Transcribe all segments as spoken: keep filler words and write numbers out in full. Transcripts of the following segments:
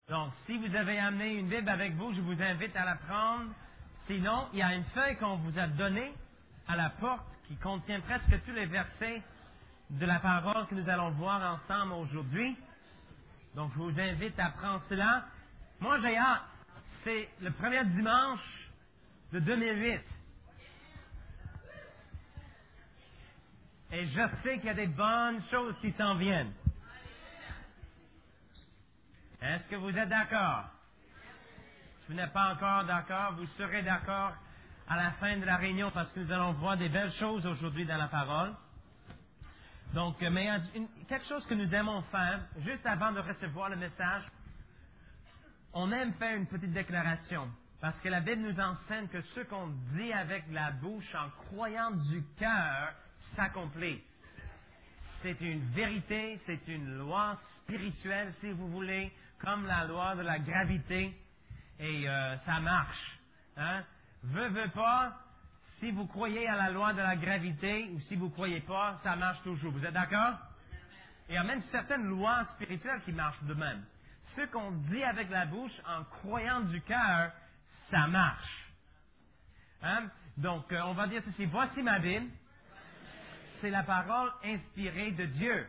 Donc, si vous avez amené une Bible avec vous, je vous invite à la prendre. Sinon, il y a une feuille qu'on vous a donnée à la porte qui contient presque tous les versets de la parole que nous allons voir ensemble aujourd'hui. Donc, je vous invite à prendre cela. Moi, j'ai hâte. C'est le premier dimanche de deux mille huit. Et je sais qu'il y a des bonnes choses qui s'en viennent. Est-ce que vous êtes d'accord? Si vous n'êtes pas encore d'accord, vous serez d'accord à la fin de la réunion parce que nous allons voir des belles choses aujourd'hui dans la parole. Donc, mais une, quelque chose que nous aimons faire, juste avant de recevoir le message, on aime faire une petite déclaration. Parce que la Bible nous enseigne que ce qu'on dit avec la bouche en croyant du cœur s'accomplit. C'est une vérité, c'est une loi spirituelle, si vous voulez, comme la loi de la gravité. Et euh, ça marche. Hein? Veux, veux pas, si vous croyez à la loi de la gravité ou si vous ne croyez pas, ça marche toujours. Vous êtes d'accord? Et il y a même certaines lois spirituelles qui marchent de même. Ce qu'on dit avec la bouche en croyant du cœur, ça marche. Hein? Donc, euh, on va dire ceci. Voici ma Bible. C'est la parole inspirée de Dieu.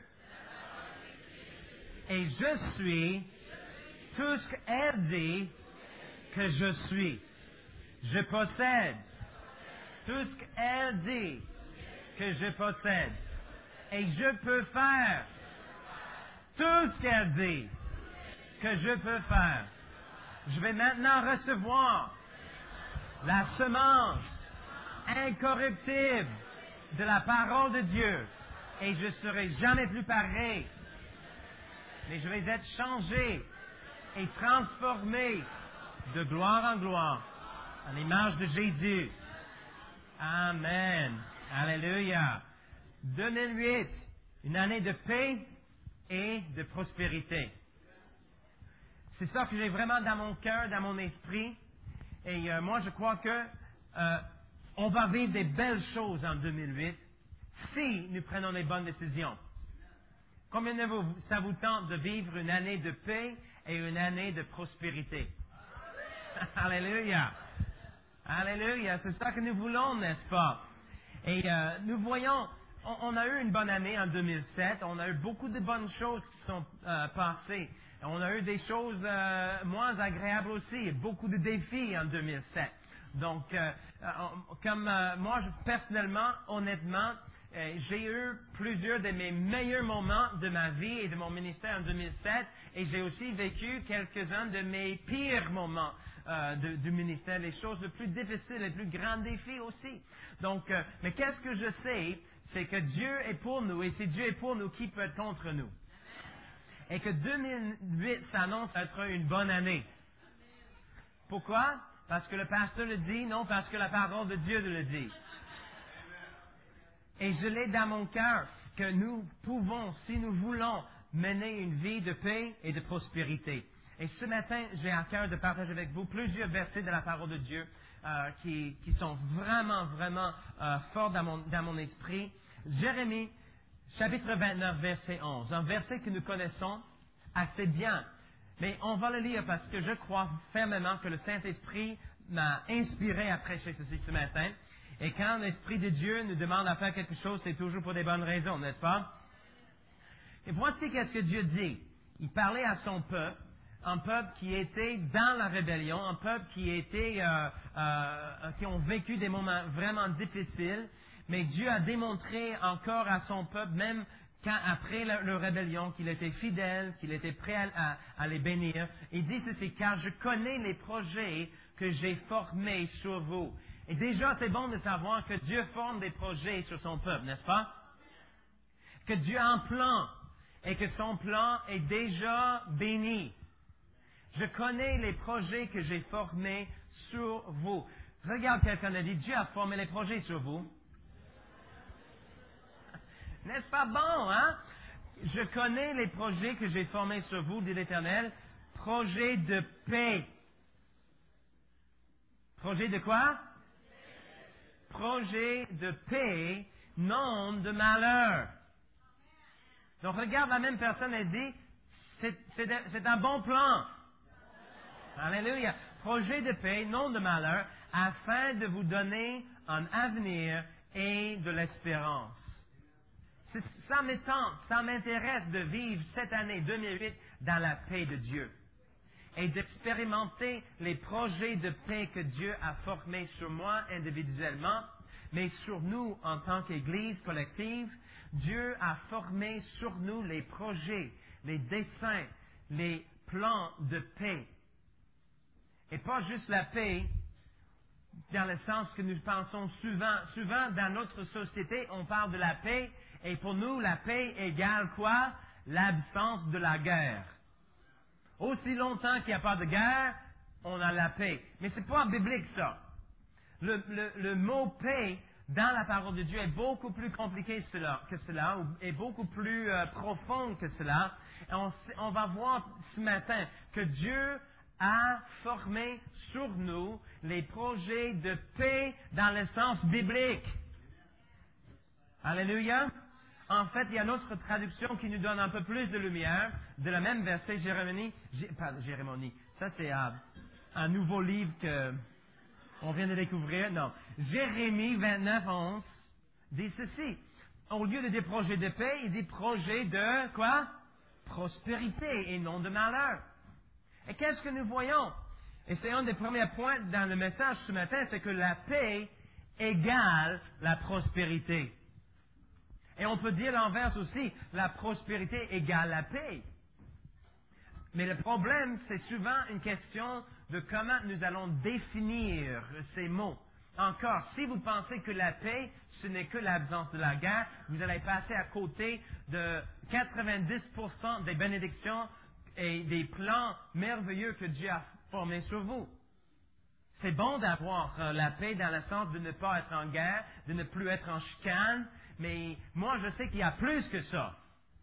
Et je suis tout ce qu'elle dit que je suis. Je possède tout ce qu'elle dit que je possède. Et je peux faire tout ce qu'elle dit que je peux faire. Je vais maintenant recevoir la semence incorruptible de la parole de Dieu. Et je ne serai jamais plus pareil. Mais je vais être changé et transformé de gloire en gloire, à l'image de Jésus. Amen. Alléluia. deux mille huit, une année de paix et de prospérité. C'est ça que j'ai vraiment dans mon cœur, dans mon esprit. Et euh, moi, je crois que euh, on va vivre des belles choses en deux mille huit si nous prenons les bonnes décisions. Combien de vous, ça vous tente de vivre une année de paix et une année de prospérité? Alléluia! Alléluia! C'est ça que nous voulons, n'est-ce pas? Et euh, nous voyons, on, on a eu une bonne année en deux mille sept, on a eu beaucoup de bonnes choses qui sont euh, passées. On a eu des choses euh, moins agréables aussi, beaucoup de défis en deux mille sept. Donc, euh, comme euh, moi, je, personnellement, honnêtement, euh, j'ai eu plusieurs de mes meilleurs moments de ma vie et de mon ministère en deux mille sept, et j'ai aussi vécu quelques-uns de mes pires moments euh, de, du ministère, les choses les plus difficiles, les plus grands défis aussi. Donc, euh, mais qu'est-ce que je sais, c'est que Dieu est pour nous, et si Dieu est pour nous, qui peut être contre nous? Et que deux mille huit s'annonce être une bonne année. Pourquoi? Parce que le pasteur le dit, non parce que la parole de Dieu le dit. Et je l'ai dans mon cœur que nous pouvons, si nous voulons, mener une vie de paix et de prospérité. Et ce matin, j'ai à cœur de partager avec vous plusieurs versets de la parole de Dieu euh, qui, qui sont vraiment, vraiment euh, forts dans mon, dans mon esprit. Jérémie, chapitre vingt-neuf, verset onze, un verset que nous connaissons assez bien. Mais on va le lire parce que je crois fermement que le Saint-Esprit m'a inspiré à prêcher ceci ce matin. Et quand l'Esprit de Dieu nous demande à faire quelque chose, c'est toujours pour des bonnes raisons, n'est-ce pas? Et voici qu'est-ce que Dieu dit. Il parlait à son peuple, un peuple qui était dans la rébellion, un peuple qui était, euh, euh, qui ont vécu des moments vraiment difficiles. Mais Dieu a démontré encore à son peuple, même quand, après leur, leur rébellion, qu'il était fidèle, qu'il était prêt à, à, à les bénir. Il dit ceci, car je connais les projets que j'ai formés sur vous. Et déjà, c'est bon de savoir que Dieu forme des projets sur son peuple, n'est-ce pas? Que Dieu a un plan et que son plan est déjà béni. Je connais les projets que j'ai formés sur vous. Regarde quelqu'un a dit, Dieu a formé les projets sur vous. N'est-ce pas bon, hein? Je connais les projets que j'ai formés sur vous, dit l'Éternel. Projet de paix. Projet de quoi? Projet de paix, non de malheur. Donc regarde la même personne, elle dit, c'est, c'est, c'est un bon plan. Alléluia. Projet de paix, non de malheur, afin de vous donner un avenir et de l'espérance. C'est- Ça m'étend, ça m'intéresse de vivre cette année deux mille huit dans la paix de Dieu et d'expérimenter les projets de paix que Dieu a formés sur moi individuellement, mais sur nous en tant qu'Église collective. Dieu a formé sur nous les projets, les desseins, les plans de paix. Et pas juste la paix dans le sens que nous pensons souvent. Souvent, dans notre société, on parle de la paix, et pour nous, la paix égale quoi? L'absence de la guerre. Aussi longtemps qu'il n'y a pas de guerre, on a la paix. Mais c'est pas biblique, ça. Le, le, le mot paix, dans la parole de Dieu, est beaucoup plus compliqué cela, que cela, ou est beaucoup plus euh, profond que cela. Et on, on va voir ce matin que Dieu a formé sur nous les projets de paix dans le sens biblique. Alléluia. En fait, il y a une autre traduction qui nous donne un peu plus de lumière de la même verset, Jérémie. Jé, pardon, Jérémie. Ça, c'est euh, un nouveau livre que on vient de découvrir. Non. Jérémie vingt-neuf, onze dit ceci. Au lieu de des projets de paix, il dit projets de quoi? Prospérité et non de malheur. Et qu'est-ce que nous voyons? Et c'est un des premiers points dans le message ce matin, c'est que la paix égale la prospérité. Et on peut dire l'inverse aussi, la prospérité égale la paix. Mais le problème, c'est souvent une question de comment nous allons définir ces mots. Encore, si vous pensez que la paix, ce n'est que l'absence de la guerre, vous allez passer à côté de quatre-vingt-dix pour cent des bénédictions et des plans merveilleux que Dieu a formés sur vous. C'est bon d'avoir euh, la paix dans le sens de ne pas être en guerre, de ne plus être en chicane, mais moi je sais qu'il y a plus que ça.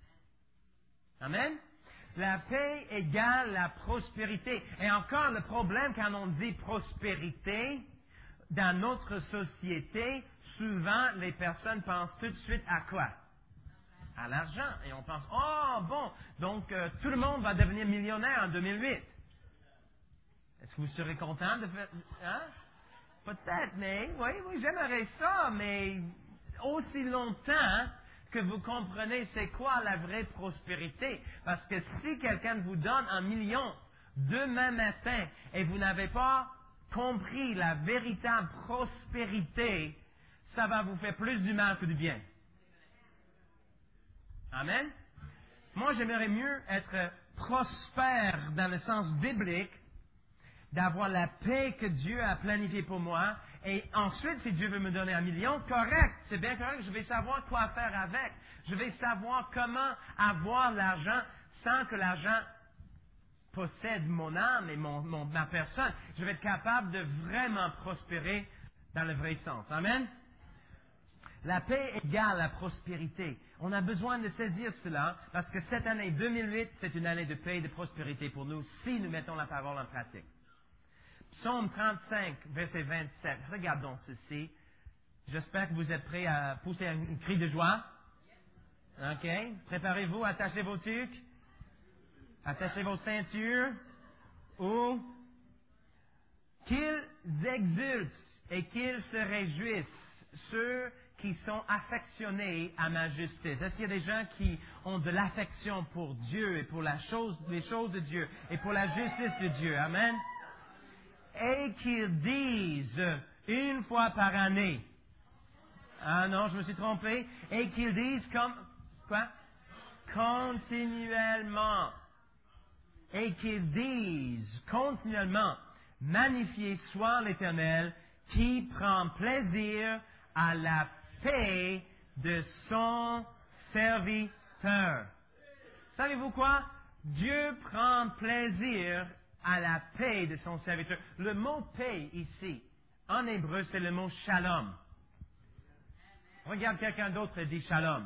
Amen? La paix égale la prospérité. Et encore le problème quand on dit prospérité, dans notre société, souvent les personnes pensent tout de suite à quoi? À l'argent. Et on pense, oh bon, donc euh, tout le monde va devenir millionnaire en deux mille huit. Est-ce que vous serez content de faire... Hein? Peut-être, mais oui, oui, j'aimerais ça, mais aussi longtemps que vous comprenez c'est quoi la vraie prospérité. Parce que si quelqu'un vous donne un million demain matin et vous n'avez pas compris la véritable prospérité, ça va vous faire plus du mal que du bien. Amen. Moi, j'aimerais mieux être prospère dans le sens biblique, d'avoir la paix que Dieu a planifiée pour moi, et ensuite, si Dieu veut me donner un million, correct, c'est bien correct, je vais savoir quoi faire avec. Je vais savoir comment avoir l'argent sans que l'argent possède mon âme et mon, mon, ma personne. Je vais être capable de vraiment prospérer dans le vrai sens. Amen. La paix égale la prospérité. On a besoin de saisir cela parce que cette année deux mille huit, c'est une année de paix et de prospérité pour nous si nous mettons la parole en pratique. Psaume trente-cinq, verset vingt-sept. Regardons ceci. J'espère que vous êtes prêts à pousser un, un cri de joie. OK. Préparez-vous, attachez vos tuques, attachez vos ceintures. Ou qu'ils exultent et qu'ils se réjouissent, ceux qui sont affectionnés à ma justice. Est-ce qu'il y a des gens qui ont de l'affection pour Dieu et pour la chose, les choses de Dieu et pour la justice de Dieu? Amen. Et qu'ils disent une fois par année. Ah non, je me suis trompé. Et qu'ils disent comme quoi? Continuellement. Et qu'ils disent continuellement, magnifié soit l'Éternel qui prend plaisir à la paix de son serviteur. Savez-vous quoi? Dieu prend plaisir à la paix de son serviteur. Le mot paix ici, en hébreu, c'est le mot shalom. Regarde quelqu'un d'autre et dit shalom.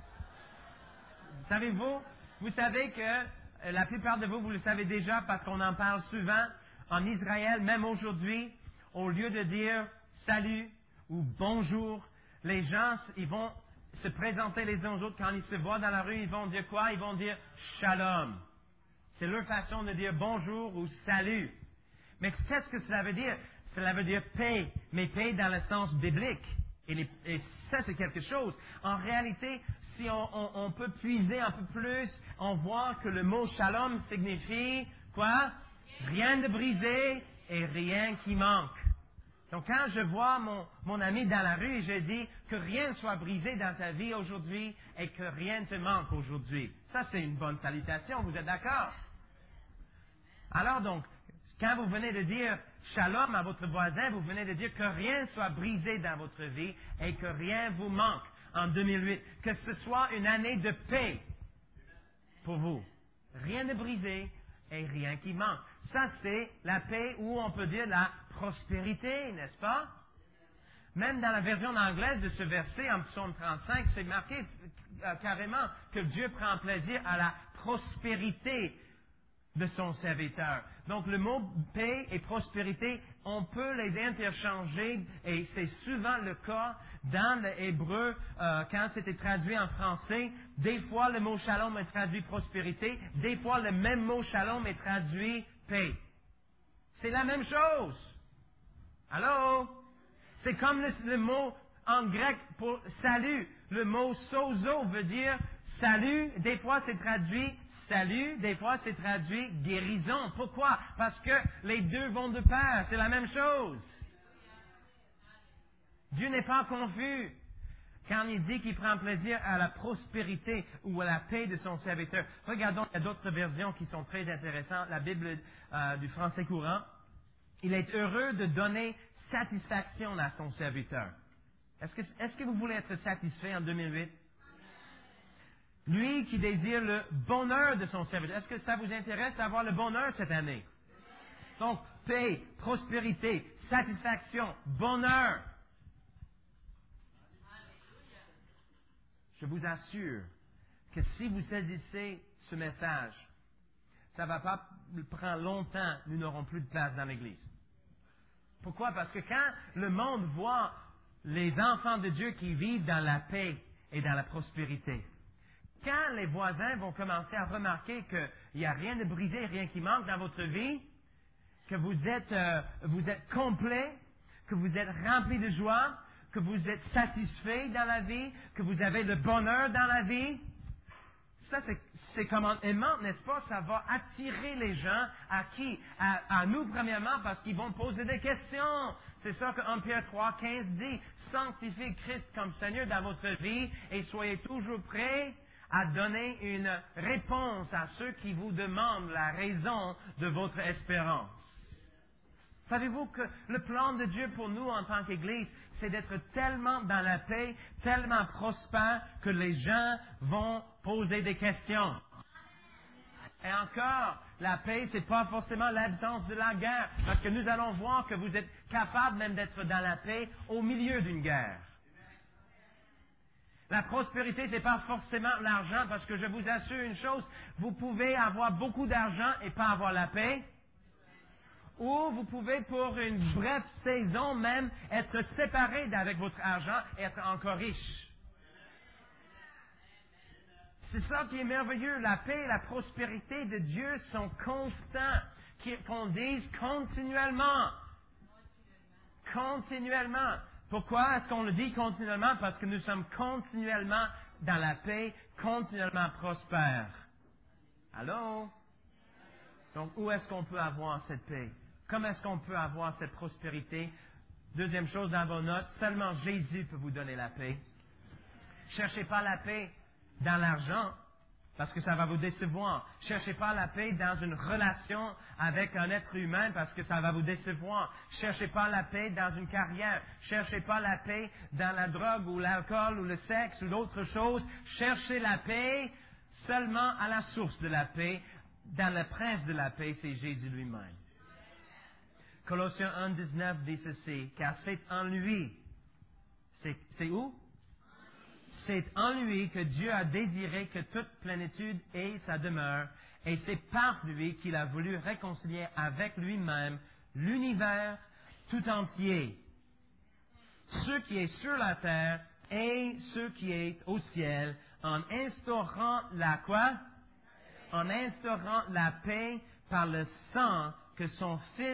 Savez-vous? Vous savez que la plupart de vous, vous le savez déjà parce qu'on en parle souvent. En Israël, même aujourd'hui, au lieu de dire salut ou bonjour, les gens, ils vont se présenter les uns aux autres. Quand ils se voient dans la rue, ils vont dire quoi? Ils vont dire shalom. C'est leur façon de dire bonjour ou salut. Mais qu'est-ce que cela veut dire? Cela veut dire paix, mais paix dans le sens biblique. Et, les, et ça, c'est quelque chose. En réalité, si on, on, on peut puiser un peu plus, on voit que le mot shalom signifie quoi? Rien de brisé et rien qui manque. Donc, quand je vois mon, mon ami dans la rue, je dis que rien ne soit brisé dans ta vie aujourd'hui et que rien ne te manque aujourd'hui. Ça, c'est une bonne salutation, vous êtes d'accord? Alors donc, quand vous venez de dire shalom à votre voisin, vous venez de dire que rien ne soit brisé dans votre vie et que rien vous manque en deux mille huit. Que ce soit une année de paix pour vous. Rien de brisé et rien qui manque. Ça, c'est la paix ou on peut dire la prospérité, n'est-ce pas? Même dans la version anglaise de ce verset, en psaume trente-cinq, c'est marqué euh, carrément que Dieu prend plaisir à la prospérité de son serviteur. Donc, le mot paix et prospérité, on peut les interchanger et c'est souvent le cas dans l'hébreu euh, quand c'était traduit en français. Des fois, le mot shalom est traduit prospérité. Des fois, le même mot shalom est traduit paix. C'est la même chose. Allô? C'est comme le, le mot en grec pour salut. Le mot sozo veut dire salut. Des fois, c'est traduit salut. Des fois, c'est traduit guérison. Pourquoi? Parce que les deux vont de pair. C'est la même chose. Dieu n'est pas confus quand il dit qu'il prend plaisir à la prospérité ou à la paix de son serviteur. Regardons, il y a d'autres versions qui sont très intéressantes. La Bible euh, du français courant. Il est heureux de donner satisfaction à son serviteur. Est-ce que, est-ce que vous voulez être satisfait en deux mille huit? Lui qui désire le bonheur de son serviteur. Est-ce que ça vous intéresse d'avoir le bonheur cette année? Donc, paix, prospérité, satisfaction, bonheur. Je vous assure que si vous saisissez ce message, ça ne va pas prendre longtemps, nous n'aurons plus de place dans l'Église. Pourquoi? Parce que quand le monde voit les enfants de Dieu qui vivent dans la paix et dans la prospérité, quand les voisins vont commencer à remarquer qu'il n'y a rien de brisé, rien qui manque dans votre vie, que vous êtes, euh, vous êtes complet, que vous êtes rempli de joie, que vous êtes satisfait dans la vie, que vous avez le bonheur dans la vie, ça c'est, c'est comme un aimant, n'est-ce pas? Ça va attirer les gens à qui? À, à nous premièrement parce qu'ils vont poser des questions. C'est ça que un Pierre trois quinze dit. Sanctifiez Christ comme Seigneur dans votre vie et soyez toujours prêts à donner une réponse à ceux qui vous demandent la raison de votre espérance. Savez-vous que le plan de Dieu pour nous en tant qu'Église, c'est d'être tellement dans la paix, tellement prospère que les gens vont poser des questions. Et encore, la paix, c'est pas forcément l'absence de la guerre, parce que nous allons voir que vous êtes capable même d'être dans la paix au milieu d'une guerre. La prospérité, c'est pas forcément l'argent, parce que je vous assure une chose, vous pouvez avoir beaucoup d'argent et pas avoir la paix. Ou vous pouvez, pour une brève saison même, être séparé d'avec votre argent et être encore riche. C'est ça qui est merveilleux. La paix et la prospérité de Dieu sont constants. Qu'on dise continuellement. Continuellement. Pourquoi est-ce qu'on le dit continuellement? Parce que nous sommes continuellement dans la paix, continuellement prospères. Allô? Donc, où est-ce qu'on peut avoir cette paix? Comment est-ce qu'on peut avoir cette prospérité? Deuxième chose dans vos notes, seulement Jésus peut vous donner la paix. Cherchez pas la paix dans l'argent, parce que ça va vous décevoir. Cherchez pas la paix dans une relation avec un être humain, parce que ça va vous décevoir. Cherchez pas la paix dans une carrière. Cherchez pas la paix dans la drogue ou l'alcool ou le sexe ou d'autres choses. Cherchez la paix seulement à la source de la paix. Dans le prince de la paix, c'est Jésus lui-même. Colossiens un, dix-neuf dit ceci, car c'est en lui. C'est, c'est où? C'est en lui que Dieu a désiré que toute plénitude ait sa demeure, et c'est par lui qu'il a voulu réconcilier avec lui-même l'univers tout entier. Ce qui est sur la terre et ce qui est au ciel, en instaurant la quoi? En instaurant la paix par le sang que son Fils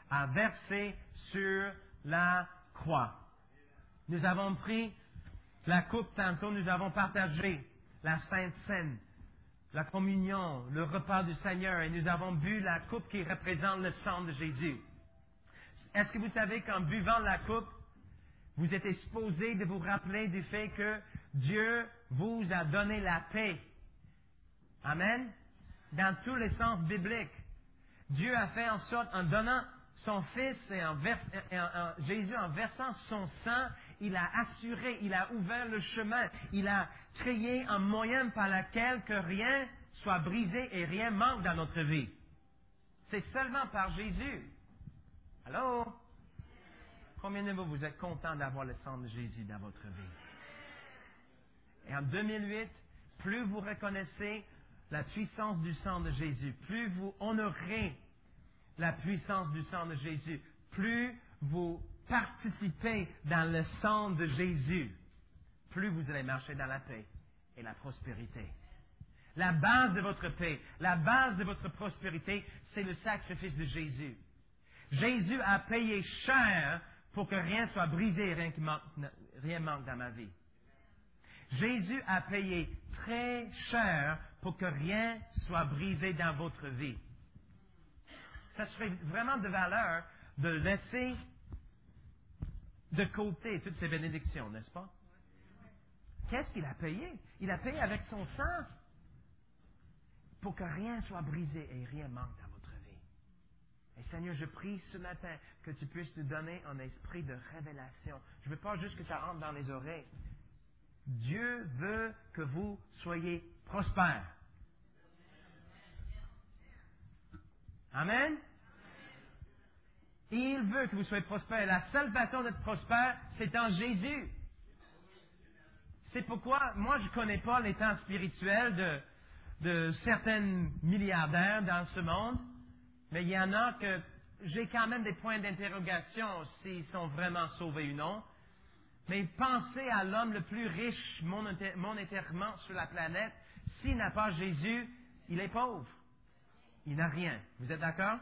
a versé sur la croix. Nous avons pris la coupe tantôt, nous avons partagé la Sainte Seine, la communion, le repas du Seigneur, et nous avons bu la coupe qui représente le sang de Jésus. Est-ce que vous savez qu'en buvant la coupe, vous êtes exposé de vous rappeler du fait que Dieu vous a donné la paix? Amen? Dans tous les sens bibliques. Dieu a fait en sorte, en donnant son Fils et en, vers, en, en Jésus, en versant son sang, il a assuré, il a ouvert le chemin, il a créé un moyen par lequel que rien soit brisé et rien manque dans notre vie. C'est seulement par Jésus. Allô? Combien de vous, vous êtes contents d'avoir le sang de Jésus dans votre vie? Et en deux mille huit, plus vous reconnaissez la puissance du sang de Jésus, plus vous honorez la puissance du sang de Jésus, plus vous participez dans le sang de Jésus, plus vous allez marcher dans la paix et la prospérité. La base de votre paix, la base de votre prospérité, c'est le sacrifice de Jésus. Jésus a payé cher pour que rien soit brisé et rien ne manque, rien manque dans ma vie. Jésus a payé très cher pour que rien soit brisé dans votre vie. Ça serait vraiment de valeur de laisser de côté toutes ces bénédictions, n'est-ce pas? Qu'est-ce qu'il a payé? Il a payé avec son sang pour que rien soit brisé et rien manque dans votre vie. Et Seigneur, je prie ce matin que tu puisses nous donner un esprit de révélation. Je ne veux pas juste que ça rentre dans les oreilles. Dieu veut que vous soyez prospères. Amen? Il veut que vous soyez prospères. La seule façon d'être prospère, c'est en Jésus. C'est pourquoi, moi, je ne connais pas l'état spirituel de, de certains milliardaires dans ce monde, mais il y en a que j'ai quand même des points d'interrogation s'ils sont vraiment sauvés ou non. Mais pensez à l'homme le plus riche monétairement sur la planète. S'il n'a pas Jésus, il est pauvre. Il n'a rien. Vous êtes d'accord?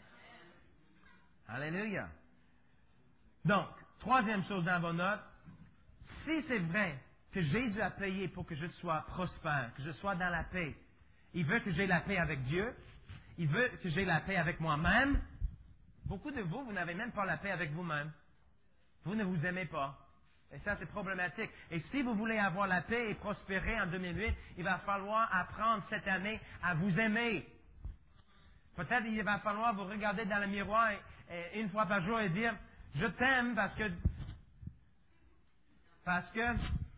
Alléluia. Donc, troisième chose dans vos notes. Si c'est vrai que Jésus a payé pour que je sois prospère, que je sois dans la paix, il veut que j'aie la paix avec Dieu, il veut que j'aie la paix avec moi-même. Beaucoup de vous, vous n'avez même pas la paix avec vous-même. Vous ne vous aimez pas. Et ça, c'est problématique. Et si vous voulez avoir la paix et prospérer en deux mille huit, il va falloir apprendre cette année à vous aimer. Peut-être il va falloir vous regarder dans le miroir et, et, une fois par jour et dire « Je t'aime parce que... parce que...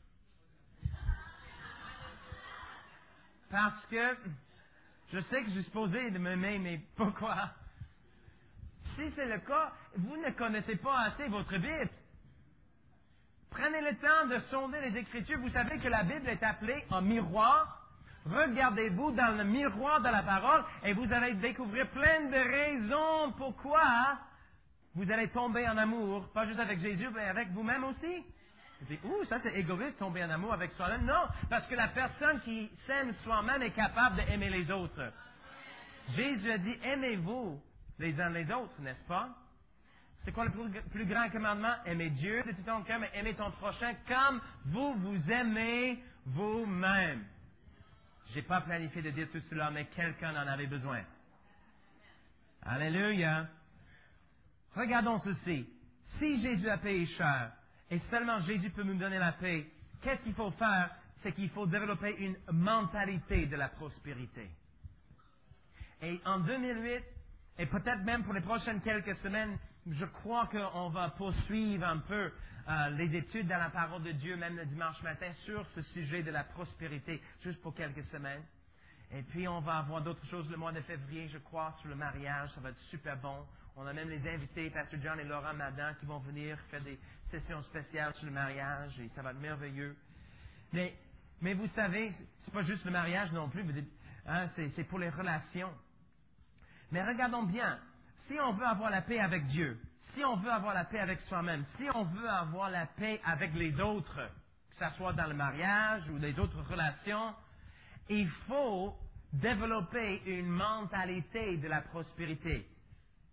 parce que... je sais que je suis supposé de m'aimer, mais pourquoi? » Si c'est le cas, vous ne connaissez pas assez votre Bible. Prenez le temps de sonder les Écritures. Vous savez que la Bible est appelée un miroir. Regardez-vous dans le miroir de la parole et vous allez découvrir plein de raisons pourquoi vous allez tomber en amour, pas juste avec Jésus, mais avec vous-même aussi. Vous dites, ouh, ça c'est égoïste, tomber en amour avec soi-même. Non, parce que la personne qui s'aime soi-même est capable d'aimer les autres. Jésus a dit, aimez-vous les uns les autres, n'est-ce pas? C'est quoi le plus, plus grand commandement? Aimer Dieu de tout ton cœur, mais aimer ton prochain comme vous vous aimez vous-même. J'ai pas planifié de dire tout cela, mais quelqu'un en avait besoin. Alléluia. Regardons ceci. Si Jésus a payé cher, et seulement Jésus peut nous donner la paix, qu'est-ce qu'il faut faire? C'est qu'il faut développer une mentalité de la prospérité. Et en deux mille huit, et peut-être même pour les prochaines quelques semaines, je crois qu'on va poursuivre un peu euh, les études dans la parole de Dieu, même le dimanche matin, sur ce sujet de la prospérité, juste pour quelques semaines. Et puis, on va avoir d'autres choses le mois de février, je crois, sur le mariage. Ça va être super bon. On a même les invités, Pasteur John et Laurent Madan, qui vont venir faire des sessions spéciales sur le mariage, et ça va être merveilleux. Mais, mais vous savez, c'est pas juste le mariage non plus, vous dites, hein, c'est, c'est pour les relations. Mais regardons bien, si on veut avoir la paix avec Dieu, si on veut avoir la paix avec soi-même, si on veut avoir la paix avec les autres, que ce soit dans le mariage ou les autres relations, il faut développer une mentalité de la prospérité.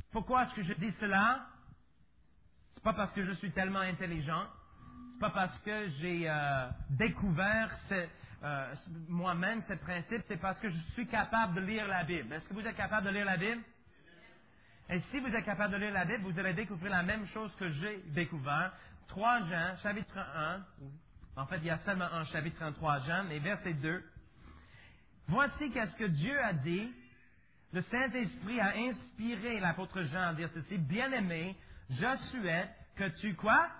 Pourquoi est-ce que je dis cela? C'est pas parce que je suis tellement intelligent. C'est pas parce que j'ai euh, découvert ce, euh, moi-même ce principe. C'est parce que je suis capable de lire la Bible. Est-ce que vous êtes capable de lire la Bible? Et si vous êtes capable de lire la Bible, vous allez découvrir la même chose que j'ai découvert. trois Jean, chapitre un. En fait, il y a seulement un chapitre en trois Jean, mais verset deux. Voici qu'est-ce que Dieu a dit. Le Saint-Esprit a inspiré l'apôtre Jean à dire ceci. Bien-aimé, je souhaite que tu quoi?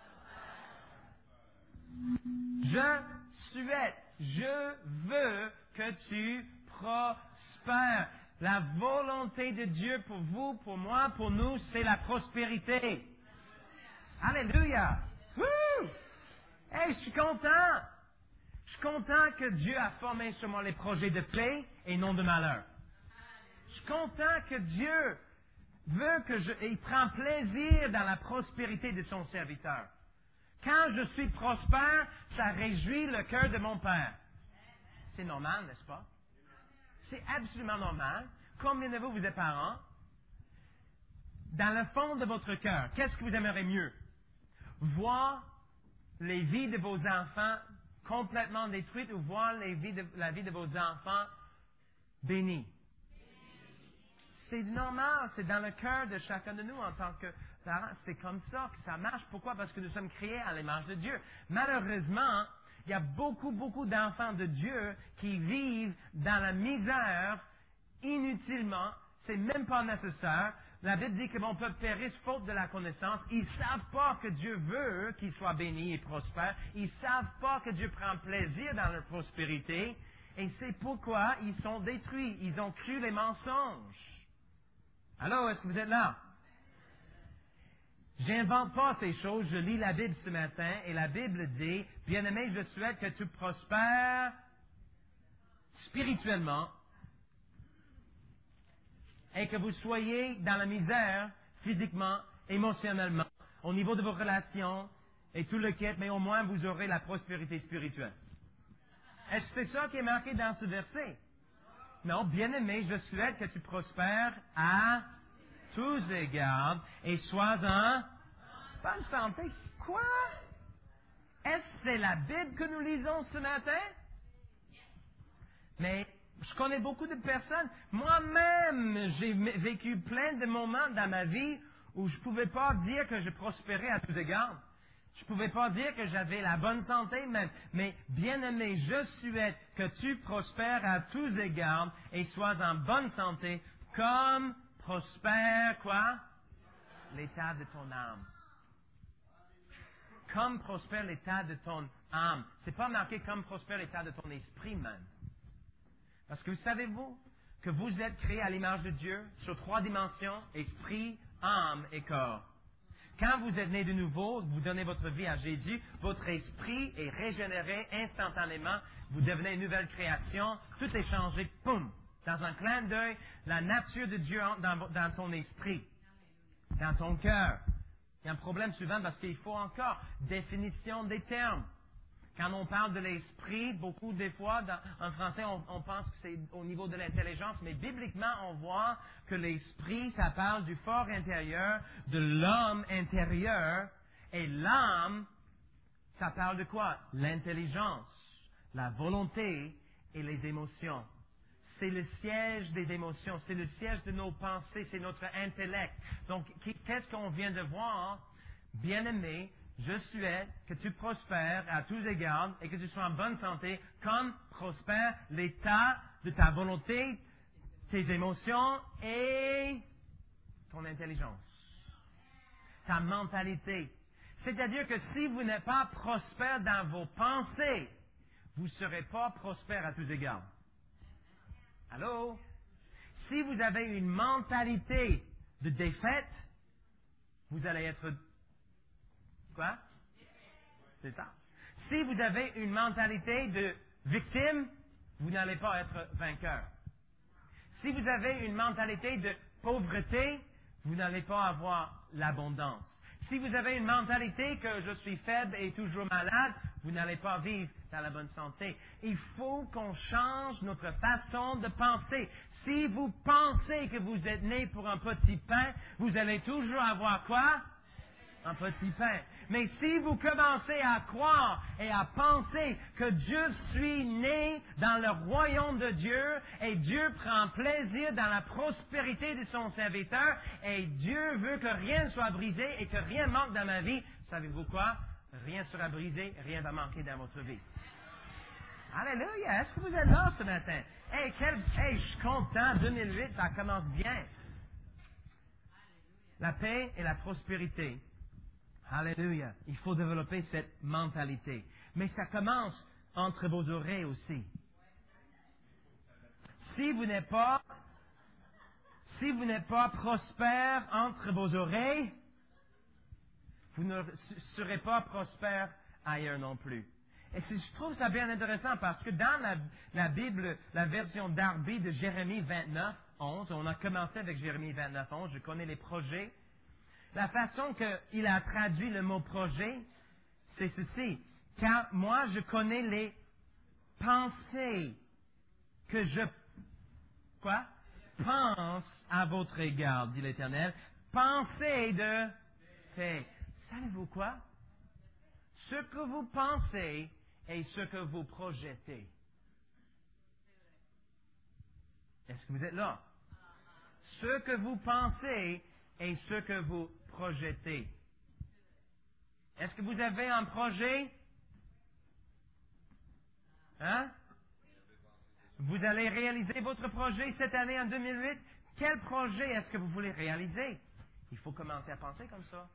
Je souhaite, je veux que tu prospères. La volonté de Dieu pour vous, pour moi, pour nous, c'est la prospérité. Alléluia! Wouh! Hey, je suis content! Je suis content que Dieu a formé sur moi les projets de paix et non de malheur. Je suis content que Dieu veut que je... Il prend plaisir dans la prospérité de son serviteur. Quand je suis prospère, ça réjouit le cœur de mon Père. C'est normal, n'est-ce pas? C'est absolument normal. Combien de vous, vous êtes parents? Dans le fond de votre cœur, qu'est-ce que vous aimeriez mieux? Voir les vies de vos enfants complètement détruites ou voir les vies de, la vie de vos enfants bénis? C'est normal, c'est dans le cœur de chacun de nous en tant que parents. C'est comme ça que ça marche. Pourquoi? Parce que nous sommes créés à l'image de Dieu. Malheureusement, il y a beaucoup, beaucoup d'enfants de Dieu qui vivent dans la misère inutilement. C'est même pas nécessaire. La Bible dit que mon peuple périsse faute de la connaissance. Ils savent pas que Dieu veut qu'ils soient bénis et prospères. Ils savent pas que Dieu prend plaisir dans leur prospérité. Et c'est pourquoi ils sont détruits. Ils ont cru les mensonges. Alors, est-ce que vous êtes là? J'invente pas ces choses, je lis la Bible ce matin et la Bible dit, bien-aimé, je souhaite que tu prospères spirituellement et que vous soyez dans la misère physiquement, émotionnellement, au niveau de vos relations et tout le quête, mais au moins vous aurez la prospérité spirituelle. Est-ce que c'est ça qui est marqué dans ce verset? Non, bien-aimé, je souhaite que tu prospères à tous égards et sois en bonne santé. Quoi? Est-ce que c'est la Bible que nous lisons ce matin? Mais je connais beaucoup de personnes. Moi-même, j'ai vécu plein de moments dans ma vie où je ne pouvais pas dire que je prospérais à tous égards. Je ne pouvais pas dire que j'avais la bonne santé même. Mais bien-aimé, je souhaite que tu prospères à tous égards et sois en bonne santé comme prospère quoi? L'état de ton âme. Comme prospère l'état de ton âme. C'est pas marqué comme prospère l'état de ton esprit même. Parce que vous savez-vous que vous êtes créés à l'image de Dieu sur trois dimensions, esprit, âme et corps. Quand vous êtes né de nouveau, vous donnez votre vie à Jésus, votre esprit est régénéré instantanément, vous devenez une nouvelle création, tout est changé, poum! Dans un clin d'œil, la nature de Dieu entre dans, dans ton esprit, dans ton cœur. Il y a un problème souvent parce qu'il faut encore définition des termes. Quand on parle de l'esprit, beaucoup des fois, dans, en français, on, on pense que c'est au niveau de l'intelligence, mais bibliquement, on voit que l'esprit, ça parle du fort intérieur, de l'homme intérieur, et l'âme, ça parle de quoi? L'intelligence, la volonté et les émotions. C'est le siège des émotions, c'est le siège de nos pensées, c'est notre intellect. Donc, qu'est-ce qu'on vient de voir? Bien-aimé, je souhaite que tu prospères à tous égards et que tu sois en bonne santé, comme prospère l'état de ta volonté, tes émotions et ton intelligence, ta mentalité. C'est-à-dire que si vous n'êtes pas prospère dans vos pensées, vous ne serez pas prospère à tous égards. Allô? Si vous avez une mentalité de défaite, vous allez être... Quoi? C'est ça. Si vous avez une mentalité de victime, vous n'allez pas être vainqueur. Si vous avez une mentalité de pauvreté, vous n'allez pas avoir l'abondance. Si vous avez une mentalité que je suis faible et toujours malade, vous n'allez pas vivre dans la bonne santé. Il faut qu'on change notre façon de penser. Si vous pensez que vous êtes né pour un petit pain, vous allez toujours avoir quoi? Un petit pain. Mais si vous commencez à croire et à penser que Dieu suis né dans le royaume de Dieu et Dieu prend plaisir dans la prospérité de son serviteur et Dieu veut que rien ne soit brisé et que rien manque dans ma vie, savez-vous quoi? Rien sera brisé, rien va manquer dans votre vie. Alléluia! Est-ce que vous êtes là ce matin? Hey, quel, hey, je suis content. deux mille huit, ça commence bien. La paix et la prospérité. Alléluia. Il faut développer cette mentalité. Mais ça commence entre vos oreilles aussi. Si vous n'êtes pas, si vous n'êtes pas prospère entre vos oreilles, vous ne serez pas prospère ailleurs non plus. Et je trouve ça bien intéressant parce que dans la, la Bible, la version Darby de Jérémie vingt-neuf, onze, on a commencé avec Jérémie vingt-neuf, onze, je connais les projets. La façon qu'il a traduit le mot projet, c'est ceci. Car moi, je connais les pensées que je, quoi? Pense à votre égard, dit l'Éternel. Pensez de paix. Savez-vous quoi? Ce que vous pensez et ce que vous projetez. Est-ce que vous êtes là? Ce que vous pensez et ce que vous projetez. Est-ce que vous avez un projet? Hein? Vous allez réaliser votre projet cette année en deux mille huit? Quel projet est-ce que vous voulez réaliser? Il faut commencer à penser comme ça.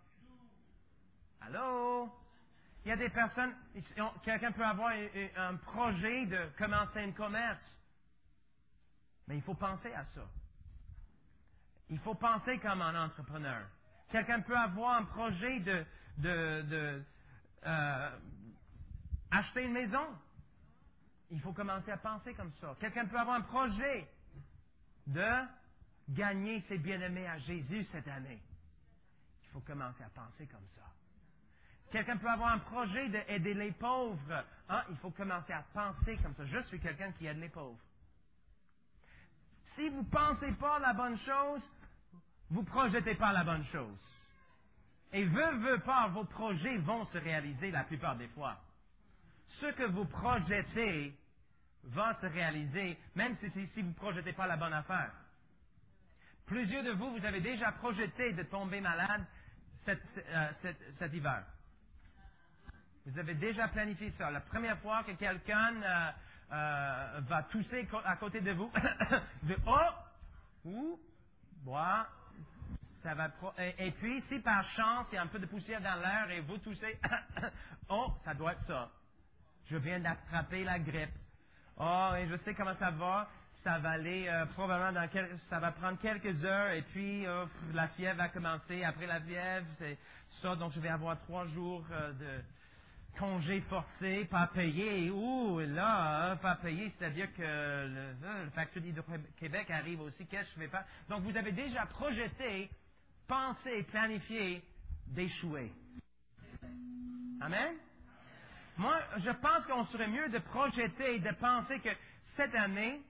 Allô? Il y a des personnes, quelqu'un peut avoir un projet de commencer un commerce. Mais il faut penser à ça. Il faut penser comme un entrepreneur. Quelqu'un peut avoir un projet de, de, de euh, acheter une maison. Il faut commencer à penser comme ça. Quelqu'un peut avoir un projet de gagner ses bien-aimés à Jésus cette année. Il faut commencer à penser comme ça. Quelqu'un peut avoir un projet d'aider les pauvres. Hein? Il faut commencer à penser comme ça. Je suis quelqu'un qui aide les pauvres. Si vous ne pensez pas la bonne chose, vous ne projetez pas la bonne chose. Et veut, veut pas, vos projets vont se réaliser la plupart des fois. Ce que vous projetez va se réaliser, même si, si, si vous ne projetez pas la bonne affaire. Plusieurs de vous, vous avez déjà projeté de tomber malade cet, euh, cet, cet hiver. Vous avez déjà planifié ça. La première fois que quelqu'un euh, euh, va tousser à côté de vous, de oh, ou, bois, ça va pro- et, et puis, si par chance, il y a un peu de poussière dans l'air et vous toussez, oh, ça doit être ça. Je viens d'attraper la grippe. Oh, et je sais comment ça va. Ça va aller euh, probablement dans quel, ça va prendre quelques heures et puis euh, la fièvre va commencer. Après la fièvre, c'est ça. Donc je vais avoir trois jours euh, de congé forcé, pas payé. Ouh, là, hein, pas payé, c'est-à-dire que le, euh, le facture d'Hydro-Québec arrive aussi. Qu'est-ce que je vais faire? Donc vous avez déjà projeté, pensé, planifié d'échouer. Amen? Moi, je pense qu'on serait mieux de projeter et de penser que cette année,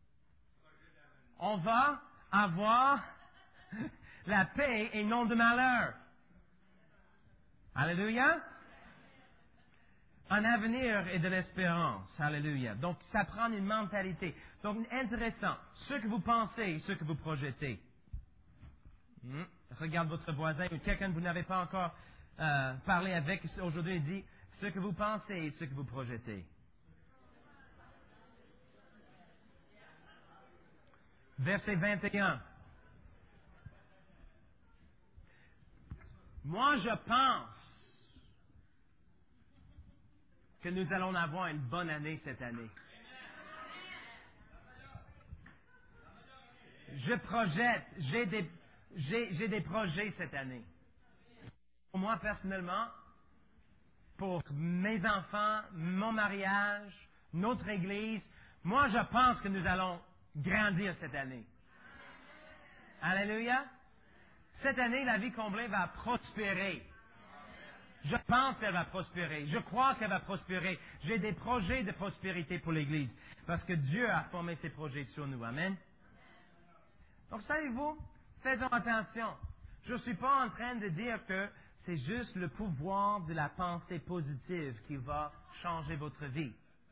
on va avoir la paix et non de malheur. Alléluia. Un avenir et de l'espérance. Alléluia. Donc, ça prend une mentalité. Donc, intéressant. Ce que vous pensez, ce que vous projetez. Hmm. Regarde votre voisin ou quelqu'un que vous n'avez pas encore euh, parlé avec aujourd'hui et dit ce que vous pensez et ce que vous projetez. Verset vingt et un. Moi, je pense que nous allons avoir une bonne année cette année. Je projette, j'ai des, j'ai, j'ai des projets cette année. Pour moi, personnellement, pour mes enfants, mon mariage, notre Église, moi, je pense que nous allons grandir cette année. Alléluia. Cette année, la vie comblée va prospérer. Je pense qu'elle va prospérer. Je crois qu'elle va prospérer. J'ai des projets de prospérité pour l'Église. Parce que Dieu a formé ces projets sur nous. Amen. Donc, savez-vous, faisons attention. Je ne suis pas en train de dire que c'est juste le pouvoir de la pensée positive qui va changer votre vie.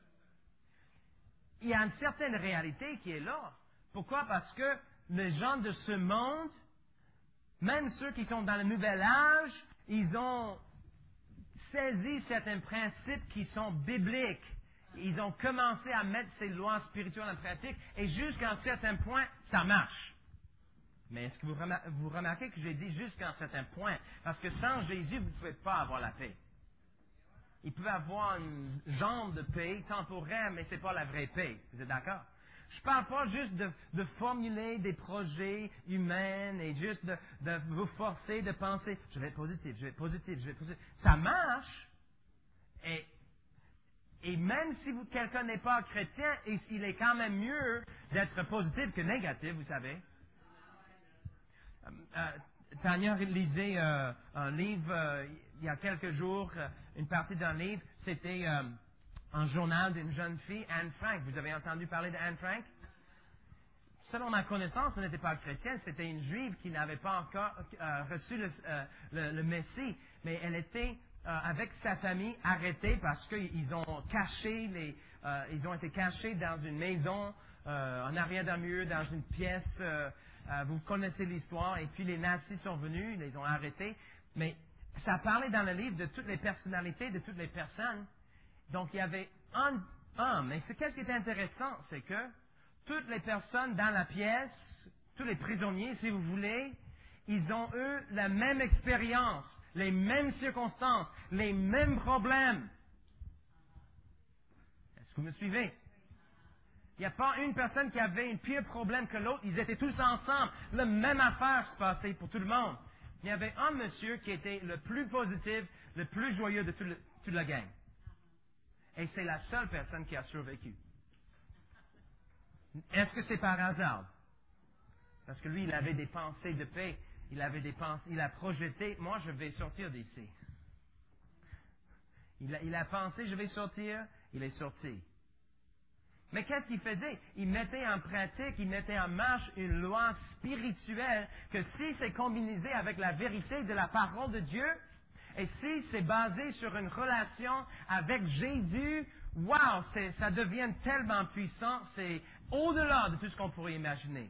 Il y a une certaine réalité qui est là. Pourquoi? Parce que les gens de ce monde, même ceux qui sont dans le nouvel âge, ils ont saisi certains principes qui sont bibliques. Ils ont commencé à mettre ces lois spirituelles en pratique et jusqu'à un certain point, ça marche. Mais est-ce que vous remarquez, vous remarquez que j'ai dit jusqu'à un certain point? Parce que sans Jésus, vous ne pouvez pas avoir la paix. Il peut avoir une jambe de paix temporaire, mais ce n'est pas la vraie paix. Vous êtes d'accord? Je ne parle pas juste de, de formuler des projets humains et juste de, de vous forcer de penser « je vais être positif, je vais être positif, je vais être positif ». Ça marche. Et, et même si vous, quelqu'un n'est pas chrétien, il est quand même mieux d'être positif que négatif, vous savez. Euh, euh, Tania lisait euh, un livre euh, il y a quelques jours, euh, une partie d'un livre, c'était euh, un journal d'une jeune fille, Anne Frank. Vous avez entendu parler d'Anne Frank? Selon ma connaissance, ce n'était pas chrétienne, c'était une juive qui n'avait pas encore euh, reçu le, euh, le, le Messie, mais elle était euh, avec sa famille arrêtée parce qu'ils ont caché les, euh, ils ont été cachés dans une maison, euh, en arrière d'un mur, dans une pièce. Euh, euh, vous connaissez l'histoire. Et puis les nazis sont venus, ils les ont arrêtés. Mais ça parlait dans le livre de toutes les personnalités, de toutes les personnes. Donc il y avait un homme. Et ce qu'est-ce qui est intéressant, c'est que toutes les personnes dans la pièce, tous les prisonniers, si vous voulez, ils ont eu la même expérience, les mêmes circonstances, les mêmes problèmes. Est-ce que vous me suivez? Il n'y a pas une personne qui avait un pire problème que l'autre. Ils étaient tous ensemble. La même affaire se passait pour tout le monde. Il y avait un monsieur qui était le plus positif, le plus joyeux de tout le, toute la gang. Et c'est la seule personne qui a survécu. Est-ce que c'est par hasard? Parce que lui, il avait des pensées de paix. Il avait des pensées, il a projeté, moi je vais sortir d'ici. Il a, il a pensé, je vais sortir, il est sorti. Mais qu'est-ce qu'il faisait? Il mettait en pratique, il mettait en marche une loi spirituelle que si c'est combiné avec la vérité de la parole de Dieu, et si c'est basé sur une relation avec Jésus, wow, c'est, ça devient tellement puissant, c'est au-delà de tout ce qu'on pourrait imaginer.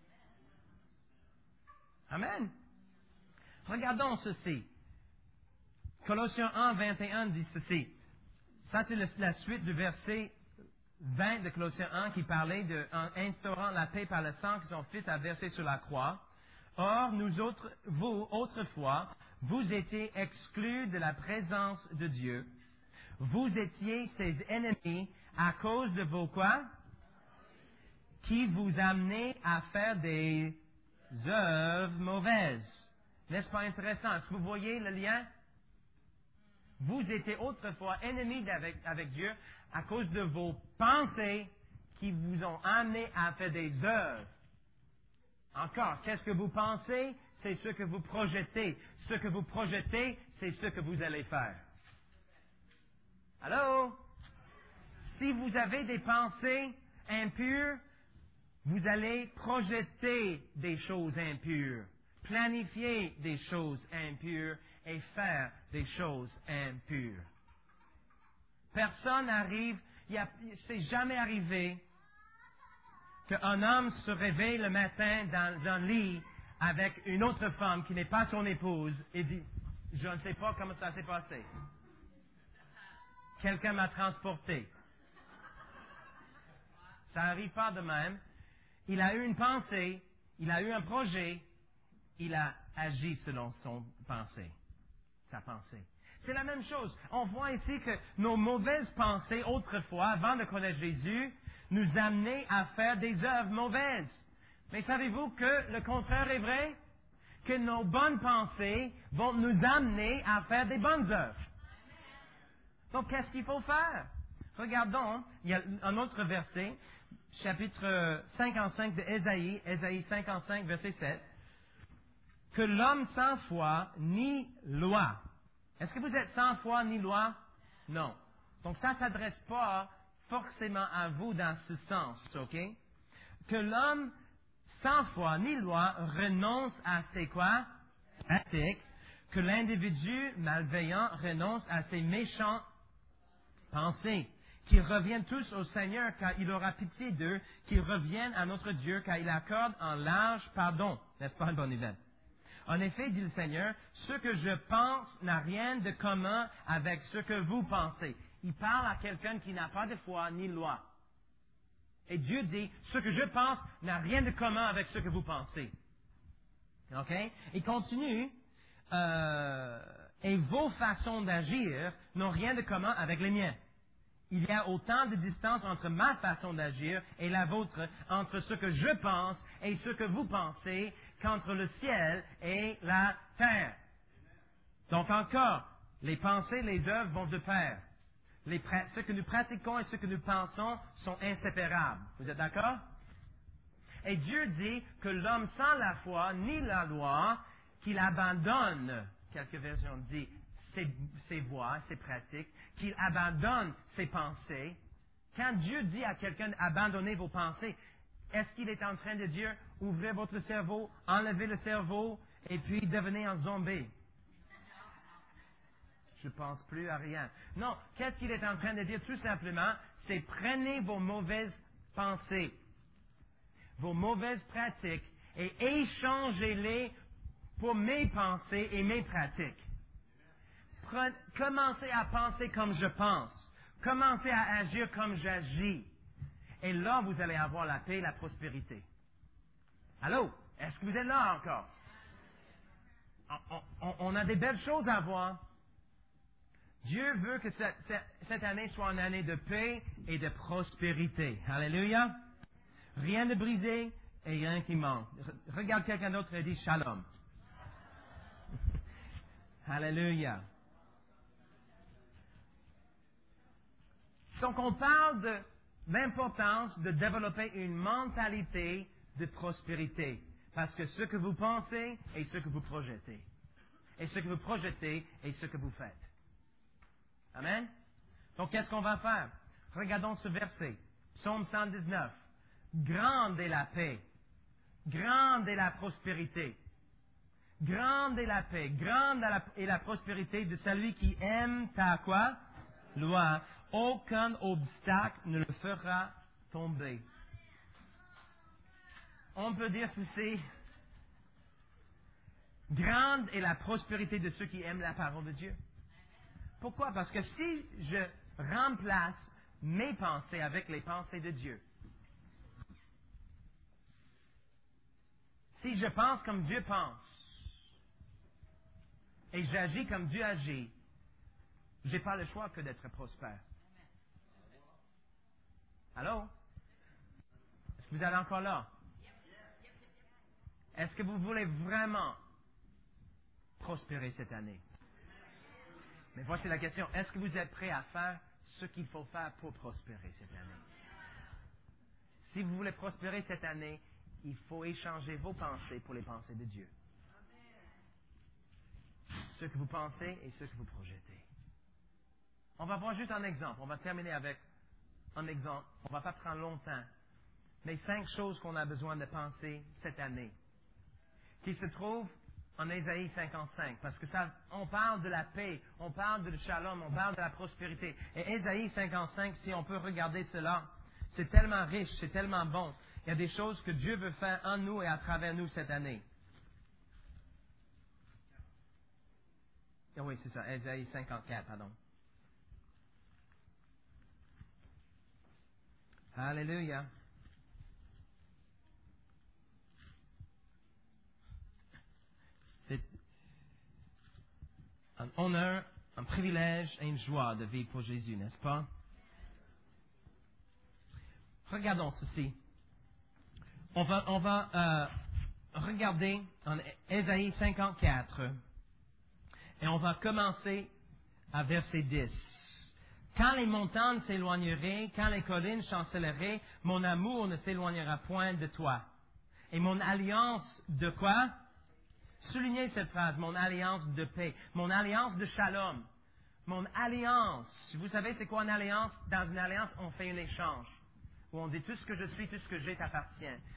Amen. Regardons ceci. Colossiens un, vingt et un dit ceci. Ça, c'est le, la suite du verset vingt de Colossiens un qui parlait de en instaurant la paix par le sang que son Fils a versé sur la croix. Or, nous autres, vous, autrefois, vous étiez exclus de la présence de Dieu. Vous étiez ses ennemis à cause de vos quoi? Qui vous amenaient à faire des œuvres mauvaises. N'est-ce pas intéressant? Est-ce que vous voyez le lien? Vous étiez autrefois ennemis avec, avec Dieu à cause de vos pensées qui vous ont amené à faire des œuvres. Encore, qu'est-ce que vous pensez? C'est ce que vous projetez. Ce que vous projetez, c'est ce que vous allez faire. Allô? Si vous avez des pensées impures, vous allez projeter des choses impures, planifier des choses impures et faire des choses impures. Personne n'arrive, il c'est jamais arrivé qu'un homme se réveille le matin dans un lit avec une autre femme qui n'est pas son épouse et dit « Je ne sais pas comment ça s'est passé. Quelqu'un m'a transporté. » Ça n'arrive pas de même. Il a eu une pensée, il a eu un projet, il a agi selon son pensée, sa pensée. C'est la même chose. On voit ici que nos mauvaises pensées, autrefois, avant de connaître Jésus, nous amenaient à faire des œuvres mauvaises. Mais savez-vous que le contraire est vrai? Que nos bonnes pensées vont nous amener à faire des bonnes œuvres. Donc, qu'est-ce qu'il faut faire? Regardons, il y a un autre verset, chapitre cinquante-cinq de Ésaïe, Ésaïe cinquante-cinq, verset sept. Que l'homme sans foi ni loi. Est-ce que vous êtes sans foi ni loi? Non. Donc ça ne s'adresse pas forcément à vous dans ce sens, ok? Que l'homme sans foi ni loi, renonce à ses quoi? Pratiques, que l'individu malveillant renonce à ses méchants pensées, qu'ils reviennent tous au Seigneur car il aura pitié d'eux, qu'ils reviennent à notre Dieu car il accorde un large pardon. N'est-ce pas une bonne nouvelle? En effet, dit le Seigneur, ce que je pense n'a rien de commun avec ce que vous pensez. Il parle à quelqu'un qui n'a pas de foi ni loi. Et Dieu dit, ce que je pense n'a rien de commun avec ce que vous pensez. OK? Il continue, euh, et vos façons d'agir n'ont rien de commun avec les miens. Il y a autant de distance entre ma façon d'agir et la vôtre, entre ce que je pense et ce que vous pensez, qu'entre le ciel et la terre. Donc encore, les pensées, les œuvres vont de pair. Les, ce que nous pratiquons et ce que nous pensons sont inséparables. Vous êtes d'accord? Et Dieu dit que l'homme sans la foi ni la loi, qu'il abandonne, quelques versions disent, ses, ses voies, ses pratiques, qu'il abandonne ses pensées. Quand Dieu dit à quelqu'un abandonnez vos pensées, est-ce qu'il est en train de dire ouvrez votre cerveau, enlevez le cerveau et puis devenez un zombie? Je ne pense plus à rien. Non, qu'est-ce qu'il est en train de dire tout simplement? C'est prenez vos mauvaises pensées, vos mauvaises pratiques et échangez-les pour mes pensées et mes pratiques. Prenez, commencez à penser comme je pense. Commencez à agir comme j'agis. Et là, vous allez avoir la paix et la prospérité. Allô? Est-ce que vous êtes là encore? On, on, on a des belles choses à voir. Dieu veut que cette, cette année soit une année de paix et de prospérité. Alléluia. Rien de brisé et rien qui manque. Regarde quelqu'un d'autre et dis shalom. Alléluia. Donc on parle de l'importance de développer une mentalité de prospérité. Parce que ce que vous pensez est ce que vous projetez. Et ce que vous projetez est ce que vous faites. Amen? Donc, qu'est-ce qu'on va faire? Regardons ce verset. Psaume cent dix-neuf. Grande est la paix. Grande est la prospérité. Grande est la paix. Grande est la prospérité de celui qui aime ta quoi? Loi. Aucun obstacle ne le fera tomber. On peut dire ceci. Grande est la prospérité de ceux qui aiment la parole de Dieu. Pourquoi? Parce que si je remplace mes pensées avec les pensées de Dieu, si je pense comme Dieu pense, et j'agis comme Dieu agit, je n'ai pas le choix que d'être prospère. Allô? Est-ce que vous êtes encore là? Est-ce que vous voulez vraiment prospérer cette année? Mais voici la question. Est-ce que vous êtes prêt à faire ce qu'il faut faire pour prospérer cette année? Si vous voulez prospérer cette année, il faut échanger vos pensées pour les pensées de Dieu. Ce que vous pensez et ce que vous projetez. On va voir juste un exemple. On va terminer avec un exemple. On ne va pas prendre longtemps. Mais cinq choses qu'on a besoin de penser cette année. Qui se trouvent en Ésaïe cinquante-cinq, parce que ça, on parle de la paix, on parle de shalom, on parle de la prospérité. Et Ésaïe cinquante-cinq, si on peut regarder cela, c'est tellement riche, c'est tellement bon. Il y a des choses que Dieu veut faire en nous et à travers nous cette année. Oh oui, c'est ça, Ésaïe cinquante-quatre, pardon. Alléluia. C'est un honneur, un privilège et une joie de vivre pour Jésus, n'est-ce pas? Regardons ceci. On va, on va euh, regarder en Ésaïe cinquante-quatre et on va commencer à verset dix. Quand les montagnes s'éloigneraient, quand les collines chancelleraient, mon amour ne s'éloignera point de toi. Et mon alliance de quoi? Soulignez cette phrase, mon alliance de paix, mon alliance de shalom, mon alliance. Vous savez c'est quoi une alliance? Dans une alliance, on fait un échange, où on dit tout ce que je suis, tout ce que j'ai t'appartient.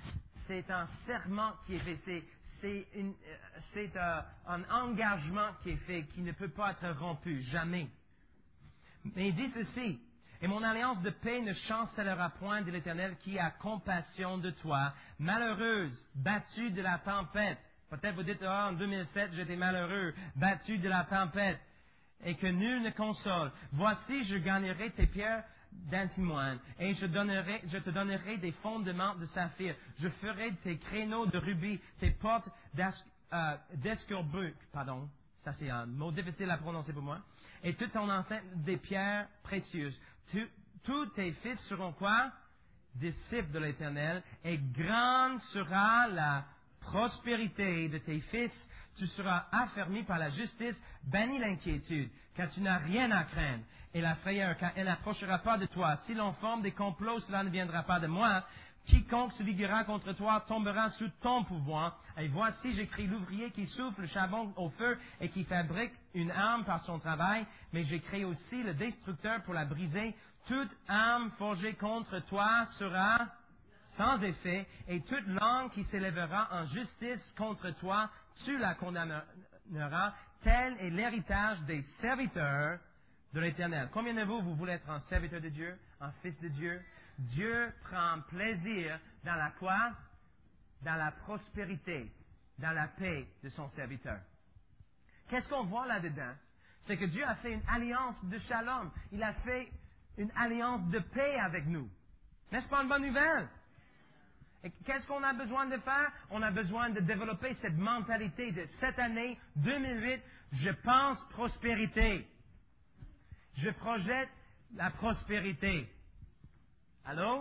c'est un serment qui est fait, c'est, c'est, une, c'est un, un engagement qui est fait, qui ne peut pas être rompu, jamais. Mais il dit ceci, « Et mon alliance de paix ne chancellera point de l'Éternel qui a compassion de toi, malheureuse, battue de la tempête. » Peut-être vous dites, « Ah, en deux mille sept, j'étais malheureux, battu de la tempête, et que nul ne console. Voici, je gagnerai tes pierres d'antimoine, et je, donnerai, je te donnerai des fondements de saphir. Je ferai tes créneaux de rubis, tes portes euh, d'escorbut, pardon, ça c'est un mot difficile à prononcer pour moi, et toute ton enceinte des pierres précieuses. Tu, tous tes fils seront quoi? Disciples de l'Éternel, et grande sera la prospérité de tes fils. Tu seras affermi par la justice, banni l'inquiétude, car tu n'as rien à craindre, et la frayeur, car elle n'approchera pas de toi. Si l'on forme des complots, cela ne viendra pas de moi. Quiconque se liguera contre toi tombera sous ton pouvoir. Et voici, j'écris l'ouvrier qui souffle le charbon au feu et qui fabrique une arme par son travail, mais j'écris aussi le destructeur pour la briser. Toute arme forgée contre toi sera sans effet, et toute langue qui s'élèvera en justice contre toi, tu la condamneras. Tel est l'héritage des serviteurs de l'Éternel. Combien de vous, vous voulez être un serviteur de Dieu, un fils de Dieu? Dieu prend plaisir dans la quoi? Dans la prospérité, dans la paix de son serviteur. Qu'est-ce qu'on voit là-dedans? C'est que Dieu a fait une alliance de shalom. Il a fait une alliance de paix avec nous. N'est-ce pas une bonne nouvelle? Et qu'est-ce qu'on a besoin de faire? On a besoin de développer cette mentalité de cette année deux mille huit, je pense prospérité. Je projette la prospérité. Allô?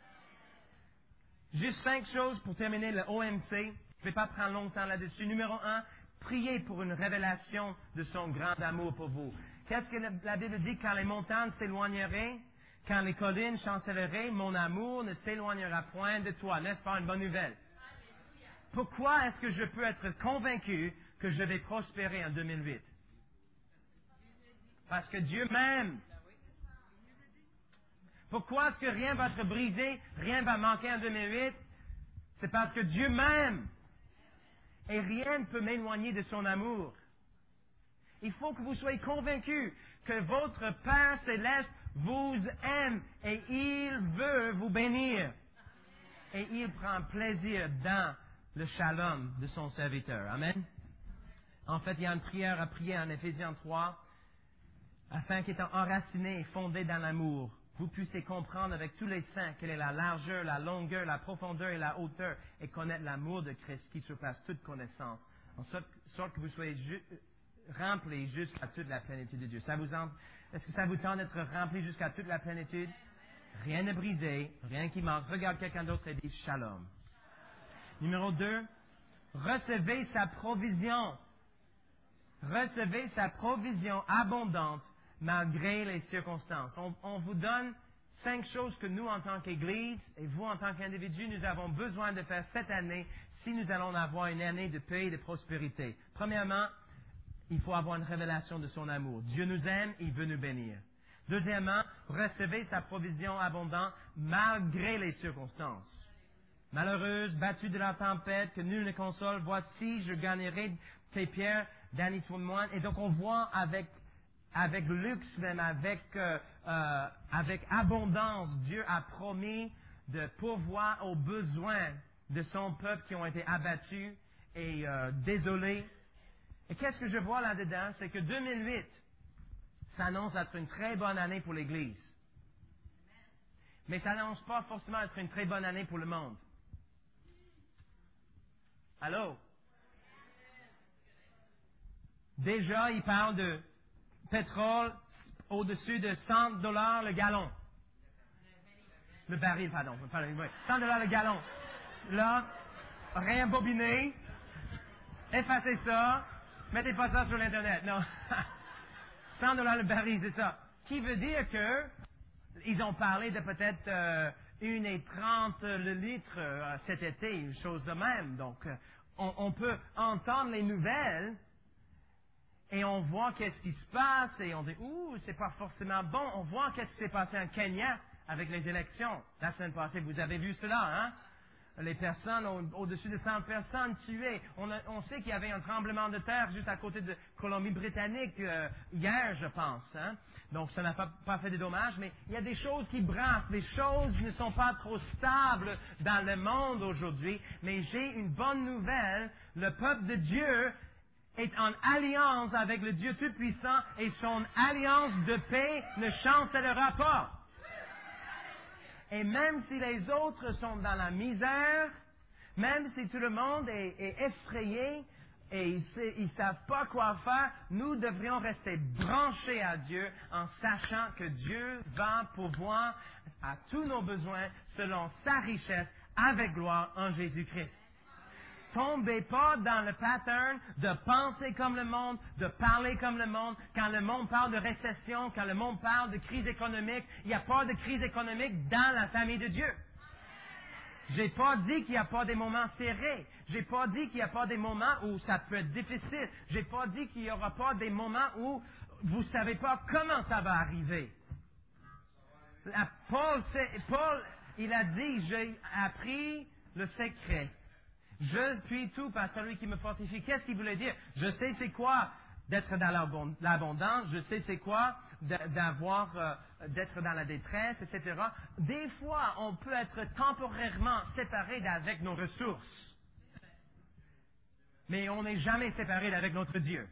Juste cinq choses pour terminer le O M C. Je ne vais pas prendre longtemps là-dessus. Numéro un, priez pour une révélation de son grand amour pour vous. Qu'est-ce que la Bible dit? Quand les montagnes s'éloigneraient, quand les collines chancelleraient, mon amour ne s'éloignera point de toi. N'est-ce pas une bonne nouvelle? Pourquoi est-ce que je peux être convaincu que je vais prospérer en deux mille huit? Parce que Dieu m'aime. Pourquoi est-ce que rien va être brisé, rien va manquer en deux mille huit? C'est parce que Dieu m'aime. Et rien ne peut m'éloigner de son amour. Il faut que vous soyez convaincus que votre Père céleste vous aime et il veut vous bénir. Et il prend plaisir dans le shalom de son serviteur. Amen. En fait, il y a une prière à prier en Éphésiens trois, afin qu'étant enraciné et fondé dans l'amour, vous puissiez comprendre avec tous les saints quelle est la largeur, la longueur, la profondeur et la hauteur, et connaître l'amour de Christ qui surpasse toute connaissance, en sorte, sorte que vous soyez ju- remplis jusqu'à toute la plénitude de Dieu. Ça vous en, est-ce que ça vous tente d'être rempli jusqu'à toute la plénitude? Rien n'est brisé, rien qui manque. Regarde quelqu'un d'autre et dit shalom. Numéro deux, recevez sa provision. Recevez sa provision abondante malgré les circonstances. On, on vous donne cinq choses que nous, en tant qu'Église, et vous, en tant qu'individu, nous avons besoin de faire cette année si nous allons avoir une année de paix et de prospérité. Premièrement, il faut avoir une révélation de son amour. Dieu nous aime, il veut nous bénir. Deuxièmement, recevez sa provision abondante malgré les circonstances. Malheureuse, battue de la tempête, que nul ne console, voici, je gagnerai tes pierres d'antimoine. Et donc, on voit avec, avec luxe, même avec, euh, euh, avec abondance, Dieu a promis de pourvoir aux besoins de son peuple qui ont été abattus et euh, désolés. Et qu'est-ce que je vois là-dedans? C'est que deux mille huit s'annonce être une très bonne année pour l'Église. Mais ça n'annonce pas forcément être une très bonne année pour le monde. Allô? Déjà, il parle de pétrole au-dessus de cent dollars le gallon. Le baril, pardon. cent dollars le gallon. Là, réembobiné, effacez ça, mettez pas ça sur l'Internet. Non. cent dollars le baril, c'est ça. Qui veut dire que ils ont parlé de peut-être euh, une et trente le litre euh, cet été, une chose de même. Donc, euh, on, on peut entendre les nouvelles et on voit qu'est-ce qui se passe et on dit ouh, c'est pas forcément bon. On voit qu'est-ce qui s'est passé en Kenya avec les élections la semaine passée. Vous avez vu cela, hein? les personnes, au, au-dessus de cent personnes tuées. On, a, on sait qu'il y avait un tremblement de terre juste à côté de Colombie-Britannique euh, hier, je pense. Hein? Donc, ça n'a pas, pas fait de dommages, mais il y a des choses qui brassent. Les choses ne sont pas trop stables dans le monde aujourd'hui. Mais j'ai une bonne nouvelle. Le peuple de Dieu est en alliance avec le Dieu Tout-Puissant et son alliance de paix ne chancellera pas. Et même si les autres sont dans la misère, même si tout le monde est, est effrayé et ils ne savent pas quoi faire, nous devrions rester branchés à Dieu en sachant que Dieu va pourvoir à tous nos besoins selon sa richesse avec gloire en Jésus-Christ. Tombez pas dans le pattern de penser comme le monde, de parler comme le monde. Quand le monde parle de récession, quand le monde parle de crise économique, il n'y a pas de crise économique dans la famille de Dieu. J'ai pas dit qu'il n'y a pas des moments serrés. J'ai pas dit qu'il n'y a pas des moments où ça peut être difficile. J'ai pas dit qu'il n'y aura pas des moments où vous savez pas comment ça va arriver. Paul, Paul, il a dit, j'ai appris le secret. Je puis tout par celui qui me fortifie. Qu'est-ce qu'il voulait dire? Je sais c'est quoi d'être dans l'abondance. Je sais c'est quoi d'avoir, euh, d'être dans la détresse, et cetera. Des fois, on peut être temporairement séparé d'avec nos ressources. Mais on n'est jamais séparé d'avec notre Dieu.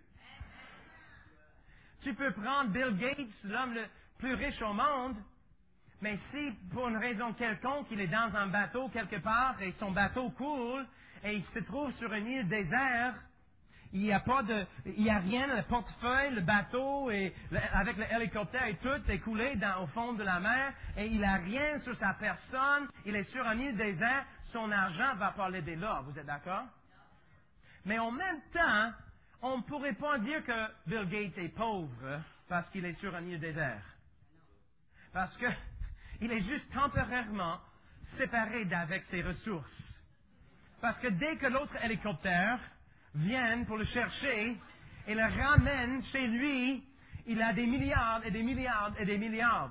Tu peux prendre Bill Gates, l'homme le plus riche au monde, mais si, pour une raison quelconque, il est dans un bateau quelque part et son bateau coule, et il se trouve sur une île déserte, il n'y a pas de, il n'y a rien, le portefeuille, le bateau, et le, avec l'hélicoptère et tout est coulé dans, au fond de la mer, et il n'a rien sur sa personne, il est sur une île déserte, son argent va pas l'aider là, vous êtes d'accord? Mais en même temps, on ne pourrait pas dire que Bill Gates est pauvre parce qu'il est sur une île déserte. Parce que il est juste temporairement séparé d'avec ses ressources. Parce que dès que l'autre hélicoptère vient pour le chercher et le ramène chez lui, il a des milliards et des milliards et des milliards.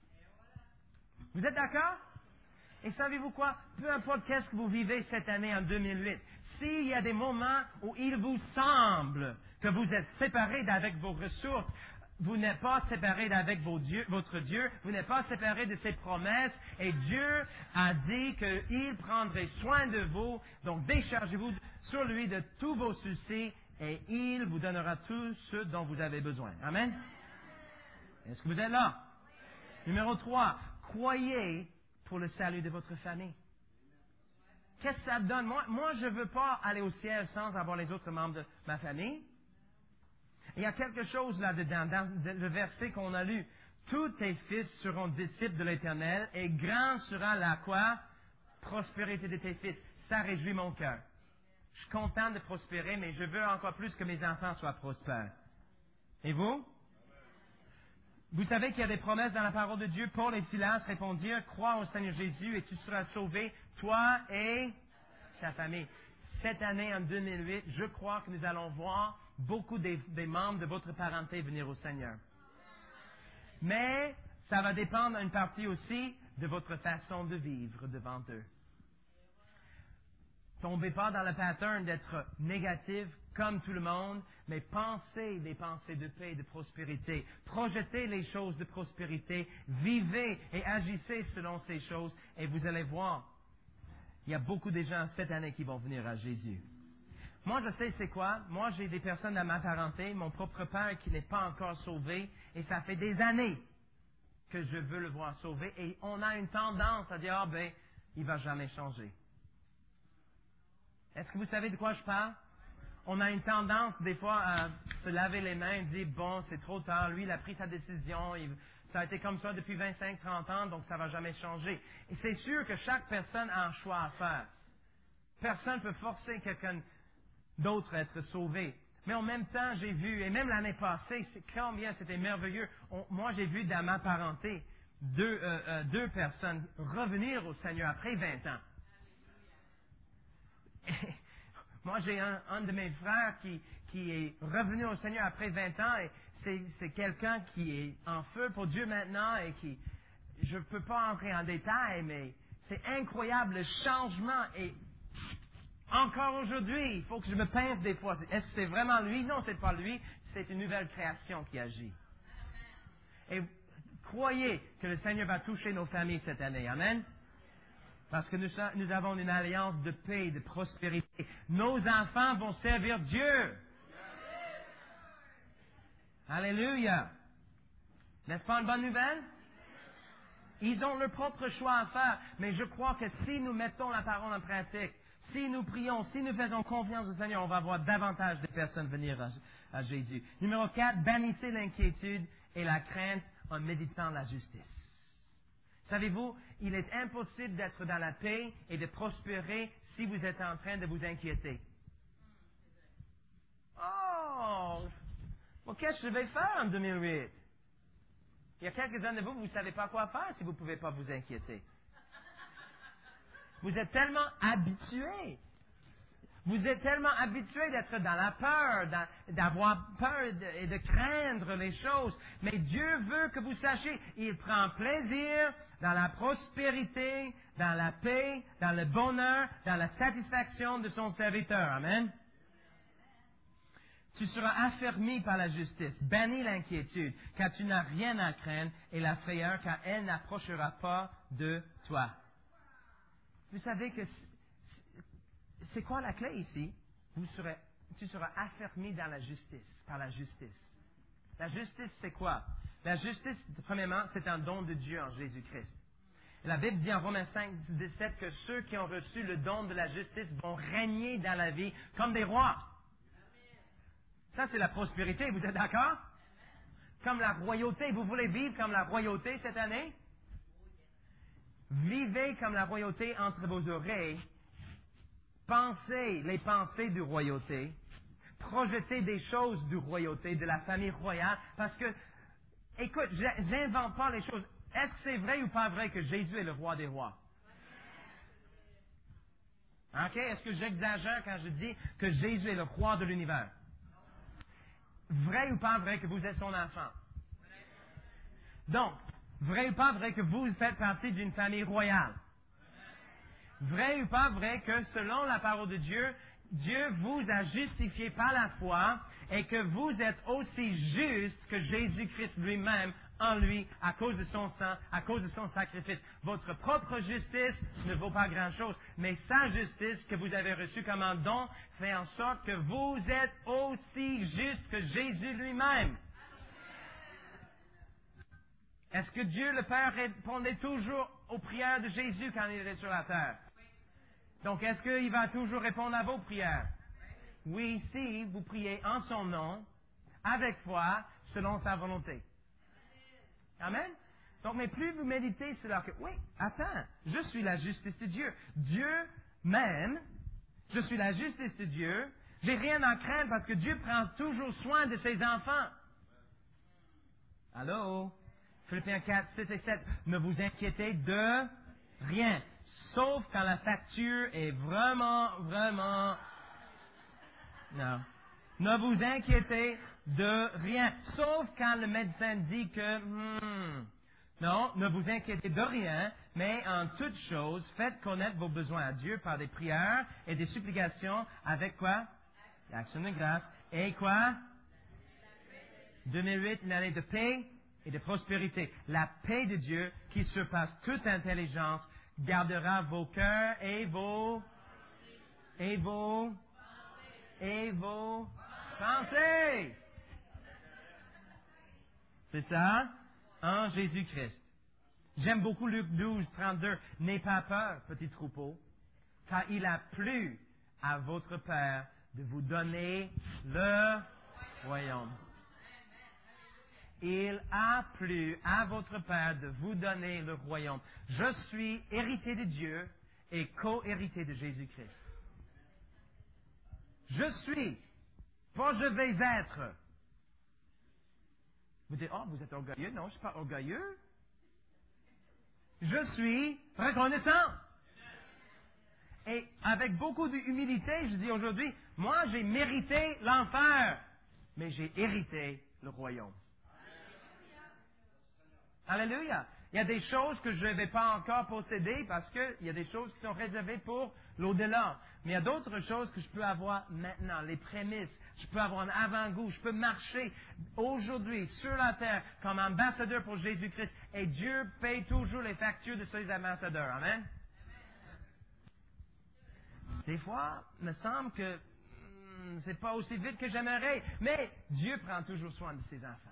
Vous êtes d'accord? Et savez-vous quoi? Peu importe qu'est-ce que vous vivez cette année en deux mille huit, s'il y a des moments où il vous semble que vous êtes séparés d'avec vos ressources, vous n'êtes pas séparés d'avec vos dieux, votre Dieu, vous n'êtes pas séparés de ses promesses, et Dieu a dit qu'il prendrait soin de vous, donc déchargez-vous sur lui de tous vos soucis, et il vous donnera tout ce dont vous avez besoin. Amen? Est-ce que vous êtes là? Numéro trois, croyez pour le salut de votre famille. Qu'est-ce que ça donne? Moi, moi je ne veux pas aller au ciel sans avoir les autres membres de ma famille. Il y a quelque chose là-dedans, dans le verset qu'on a lu. Tous tes fils seront disciples de l'Éternel, et grand sera la quoi? Prospérité de tes fils. Ça réjouit mon cœur. Je suis content de prospérer, mais je veux encore plus que mes enfants soient prospères. Et vous? Vous savez qu'il y a des promesses dans la parole de Dieu. Paul et Silas répondirent, crois au Seigneur Jésus et tu seras sauvé, toi et ta famille. Cette année, en deux mille huit, je crois que nous allons voir beaucoup des, des membres de votre parenté venir au Seigneur. Mais ça va dépendre une partie aussi de votre façon de vivre devant eux. Tombez pas dans le pattern d'être négatif comme tout le monde, mais pensez des pensées de paix et de prospérité. Projetez les choses de prospérité, vivez et agissez selon ces choses, et vous allez voir, il y a beaucoup de gens cette année qui vont venir à Jésus. Moi, je sais c'est quoi. Moi, j'ai des personnes dans ma parenté, mon propre père qui n'est pas encore sauvé, et ça fait des années que je veux le voir sauvé, et on a une tendance à dire, ah ben, il va jamais changer. Est-ce que vous savez de quoi je parle? On a une tendance, des fois, à se laver les mains et dire, bon, c'est trop tard, lui, il a pris sa décision, il, ça a été comme ça depuis vingt-cinq trente ans, donc ça va jamais changer. Et c'est sûr que chaque personne a un choix à faire. Personne ne peut forcer quelqu'un d'autre à être sauvé. Mais en même temps, j'ai vu, et même l'année passée, c'est combien c'était merveilleux. On, moi, j'ai vu dans ma parenté deux, euh, euh, deux personnes revenir au Seigneur après vingt ans. Et moi, j'ai un, un de mes frères qui, qui est revenu au Seigneur après vingt ans, et c'est, c'est quelqu'un qui est en feu pour Dieu maintenant, et qui, je ne peux pas entrer en détail, mais C'est incroyable, le changement est encore aujourd'hui. Il faut que je me pince des fois. Est-ce que c'est vraiment lui? Non, c'est pas lui. C'est une nouvelle création qui agit. Et croyez que le Seigneur va toucher nos familles cette année. Amen. Parce que nous, nous avons une alliance de paix et de prospérité. Nos enfants vont servir Dieu. Alléluia. N'est-ce pas une bonne nouvelle? Ils ont leur propre choix à faire, mais je crois que si nous mettons la parole en pratique, si nous prions, si nous faisons confiance au Seigneur, on va voir davantage de personnes venir à, à Jésus. Numéro quatre, bannissez l'inquiétude et la crainte en méditant la justice. Savez-vous, il est impossible d'être dans la paix et de prospérer si vous êtes en train de vous inquiéter. Oh! Bon, qu'est-ce que je vais faire en deux mille huit? Il y a quelques-uns de vous, vous ne savez pas quoi faire si vous ne pouvez pas vous inquiéter. Vous êtes tellement habitués. Vous êtes tellement habitués d'être dans la peur, d'avoir peur et de craindre les choses. Mais Dieu veut que vous sachiez, il prend plaisir dans la prospérité, dans la paix, dans le bonheur, dans la satisfaction de son serviteur. Amen. Tu seras affermi par la justice. Bannis l'inquiétude, car tu n'as rien à craindre, et la frayeur, car elle n'approchera pas de toi. Vous savez que c'est quoi la clé ici? Vous serez, tu seras affermi dans la justice, par la justice. La justice, c'est quoi? La justice, premièrement, c'est un don de Dieu en Jésus-Christ. La Bible dit en Romains cinq, dix-sept que ceux qui ont reçu le don de la justice vont régner dans la vie comme des rois. Ça, c'est la prospérité, vous êtes d'accord? Comme la royauté. Vous voulez vivre comme la royauté cette année? Vivez comme la royauté entre vos oreilles. Pensez les pensées du royauté. Projetez des choses du royauté, de la famille royale. Parce que, écoute, je n'invente pas les choses. Est-ce que c'est vrai ou pas vrai que Jésus est le roi des rois? Ok? Est-ce que j'exagère quand je dis que Jésus est le roi de l'univers? Vrai ou pas vrai que vous êtes son enfant? Donc, vrai ou pas vrai que vous faites partie d'une famille royale? Vrai ou pas vrai que selon la parole de Dieu, Dieu vous a justifié par la foi et que vous êtes aussi juste que Jésus-Christ lui-même en lui à cause de son sang, à cause de son sacrifice. Votre propre justice ne vaut pas grand-chose, mais sa justice que vous avez reçue comme un don fait en sorte que vous êtes aussi juste que Jésus lui-même. Est-ce que Dieu le Père répondait toujours aux prières de Jésus quand il était sur la terre? Donc, est-ce qu'il va toujours répondre à vos prières? Oui, si vous priez en son nom, avec foi, selon sa volonté. Amen? Donc, mais plus vous méditez, c'est là que, oui, attends, je suis la justice de Dieu. Dieu m'aime, je suis la justice de Dieu, j'ai rien à craindre parce que Dieu prend toujours soin de ses enfants. Allô? Philippiens quatre, six et sept. Ne vous inquiétez de rien, sauf quand la facture est vraiment, vraiment... Non. Ne vous inquiétez de rien, sauf quand le médecin dit que... Hmm, non, ne vous inquiétez de rien, mais en toute chose, faites connaître vos besoins à Dieu par des prières et des supplications avec quoi? L'action de grâce. Et quoi? deux mille huit, une année de paix et de prospérité. La paix de Dieu, qui surpasse toute intelligence, gardera vos cœurs et vos... et vos... et vos pensées. C'est ça? En Jésus-Christ. J'aime beaucoup Luc douze, trente-deux. N'ayez pas peur, petit troupeau, car il a plu à votre Père de vous donner le royaume. Il a plu à votre Père de vous donner le royaume. Je suis hérité de Dieu et co-hérité de Jésus-Christ. Je suis, pas je vais être. Vous dites, oh, vous êtes orgueilleux. Non, je ne suis pas orgueilleux. Je suis reconnaissant. Et avec beaucoup d'humilité, je dis aujourd'hui, moi j'ai mérité l'enfer, mais j'ai hérité le royaume. Alléluia. Il y a des choses que je ne vais pas encore posséder parce qu'il y a des choses qui sont réservées pour l'au-delà. Mais il y a d'autres choses que je peux avoir maintenant, les prémices. Je peux avoir un avant-goût. Je peux marcher aujourd'hui sur la terre comme ambassadeur pour Jésus-Christ. Et Dieu paye toujours les factures de ces ambassadeurs. Amen. Des fois, il me semble que hmm, c'est pas aussi vite que j'aimerais. Mais Dieu prend toujours soin de ses enfants.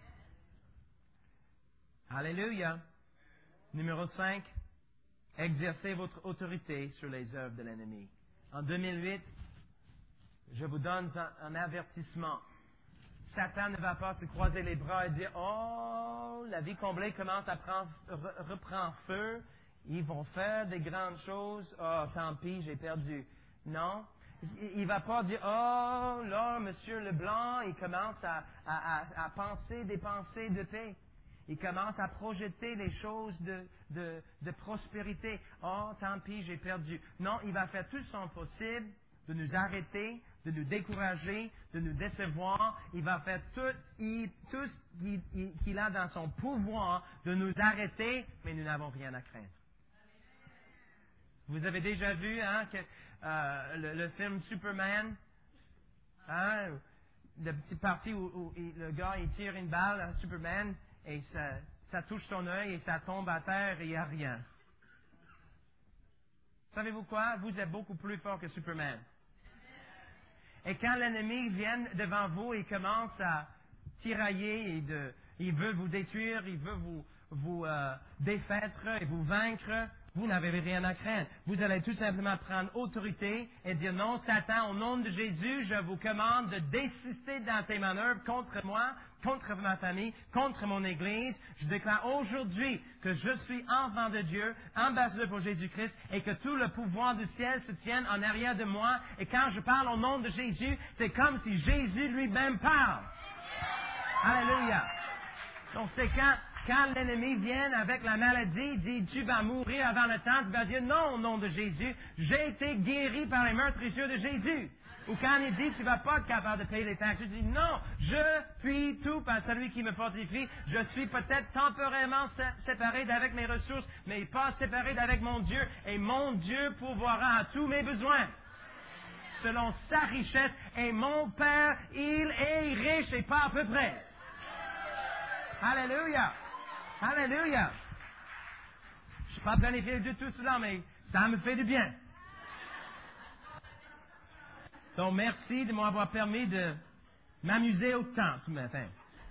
Alléluia. Numéro cinq, exercez votre autorité sur les œuvres de l'ennemi. En deux mille huit, je vous donne un, un avertissement. Satan ne va pas se croiser les bras et dire « Oh, la vie comblée commence à prendre, re, reprendre feu. Ils vont faire des grandes choses. Oh, tant pis, j'ai perdu. » Non. Il ne va pas dire « Oh, là, Monsieur Leblanc, il commence à, à, à, à penser des pensées de paix. » Il commence à projeter les choses de, de, de prospérité. Oh, tant pis, j'ai perdu. Non, il va faire tout son possible de nous arrêter, de nous décourager, de nous décevoir. Il va faire tout, il, tout ce qu'il a dans son pouvoir de nous arrêter, mais nous n'avons rien à craindre. Vous avez déjà vu hein, que, euh, le, le film Superman, hein, la petite partie où, où il, le gars il tire une balle à Superman, et ça, ça touche son œil et ça tombe à terre et il n'y a rien. Savez-vous quoi? Vous êtes beaucoup plus fort que Superman. Et quand l'ennemi vient devant vous et commence à tirailler, et de, il veut vous détruire, il veut vous, vous euh, défaire et vous vaincre, vous n'avez rien à craindre. Vous allez tout simplement prendre autorité et dire non, Satan, au nom de Jésus, je vous commande de désister dans tes manœuvres contre moi, contre ma famille, contre mon Église. Je déclare aujourd'hui que je suis enfant de Dieu, ambassadeur pour Jésus-Christ, et que tout le pouvoir du ciel se tienne en arrière de moi. Et quand je parle au nom de Jésus, c'est comme si Jésus lui-même parle. Alléluia. Donc c'est quand... Quand l'ennemi vient avec la maladie, dit tu vas mourir avant le temps, tu vas dire non au nom de Jésus, j'ai été guéri par les meurtrissures de Jésus. Ou quand il dit tu vas pas être capable de payer les taxes, je dis non, je puis tout par celui qui me fortifie, je suis peut-être temporairement séparé d'avec mes ressources, mais pas séparé d'avec mon Dieu, et mon Dieu pourvoira à tous mes besoins. Selon sa richesse, et mon Père, il est riche et pas à peu près. Alléluia. Alléluia. Je ne suis pas planifié de tout cela, mais ça me fait du bien. Donc, merci de m'avoir permis de m'amuser autant ce matin.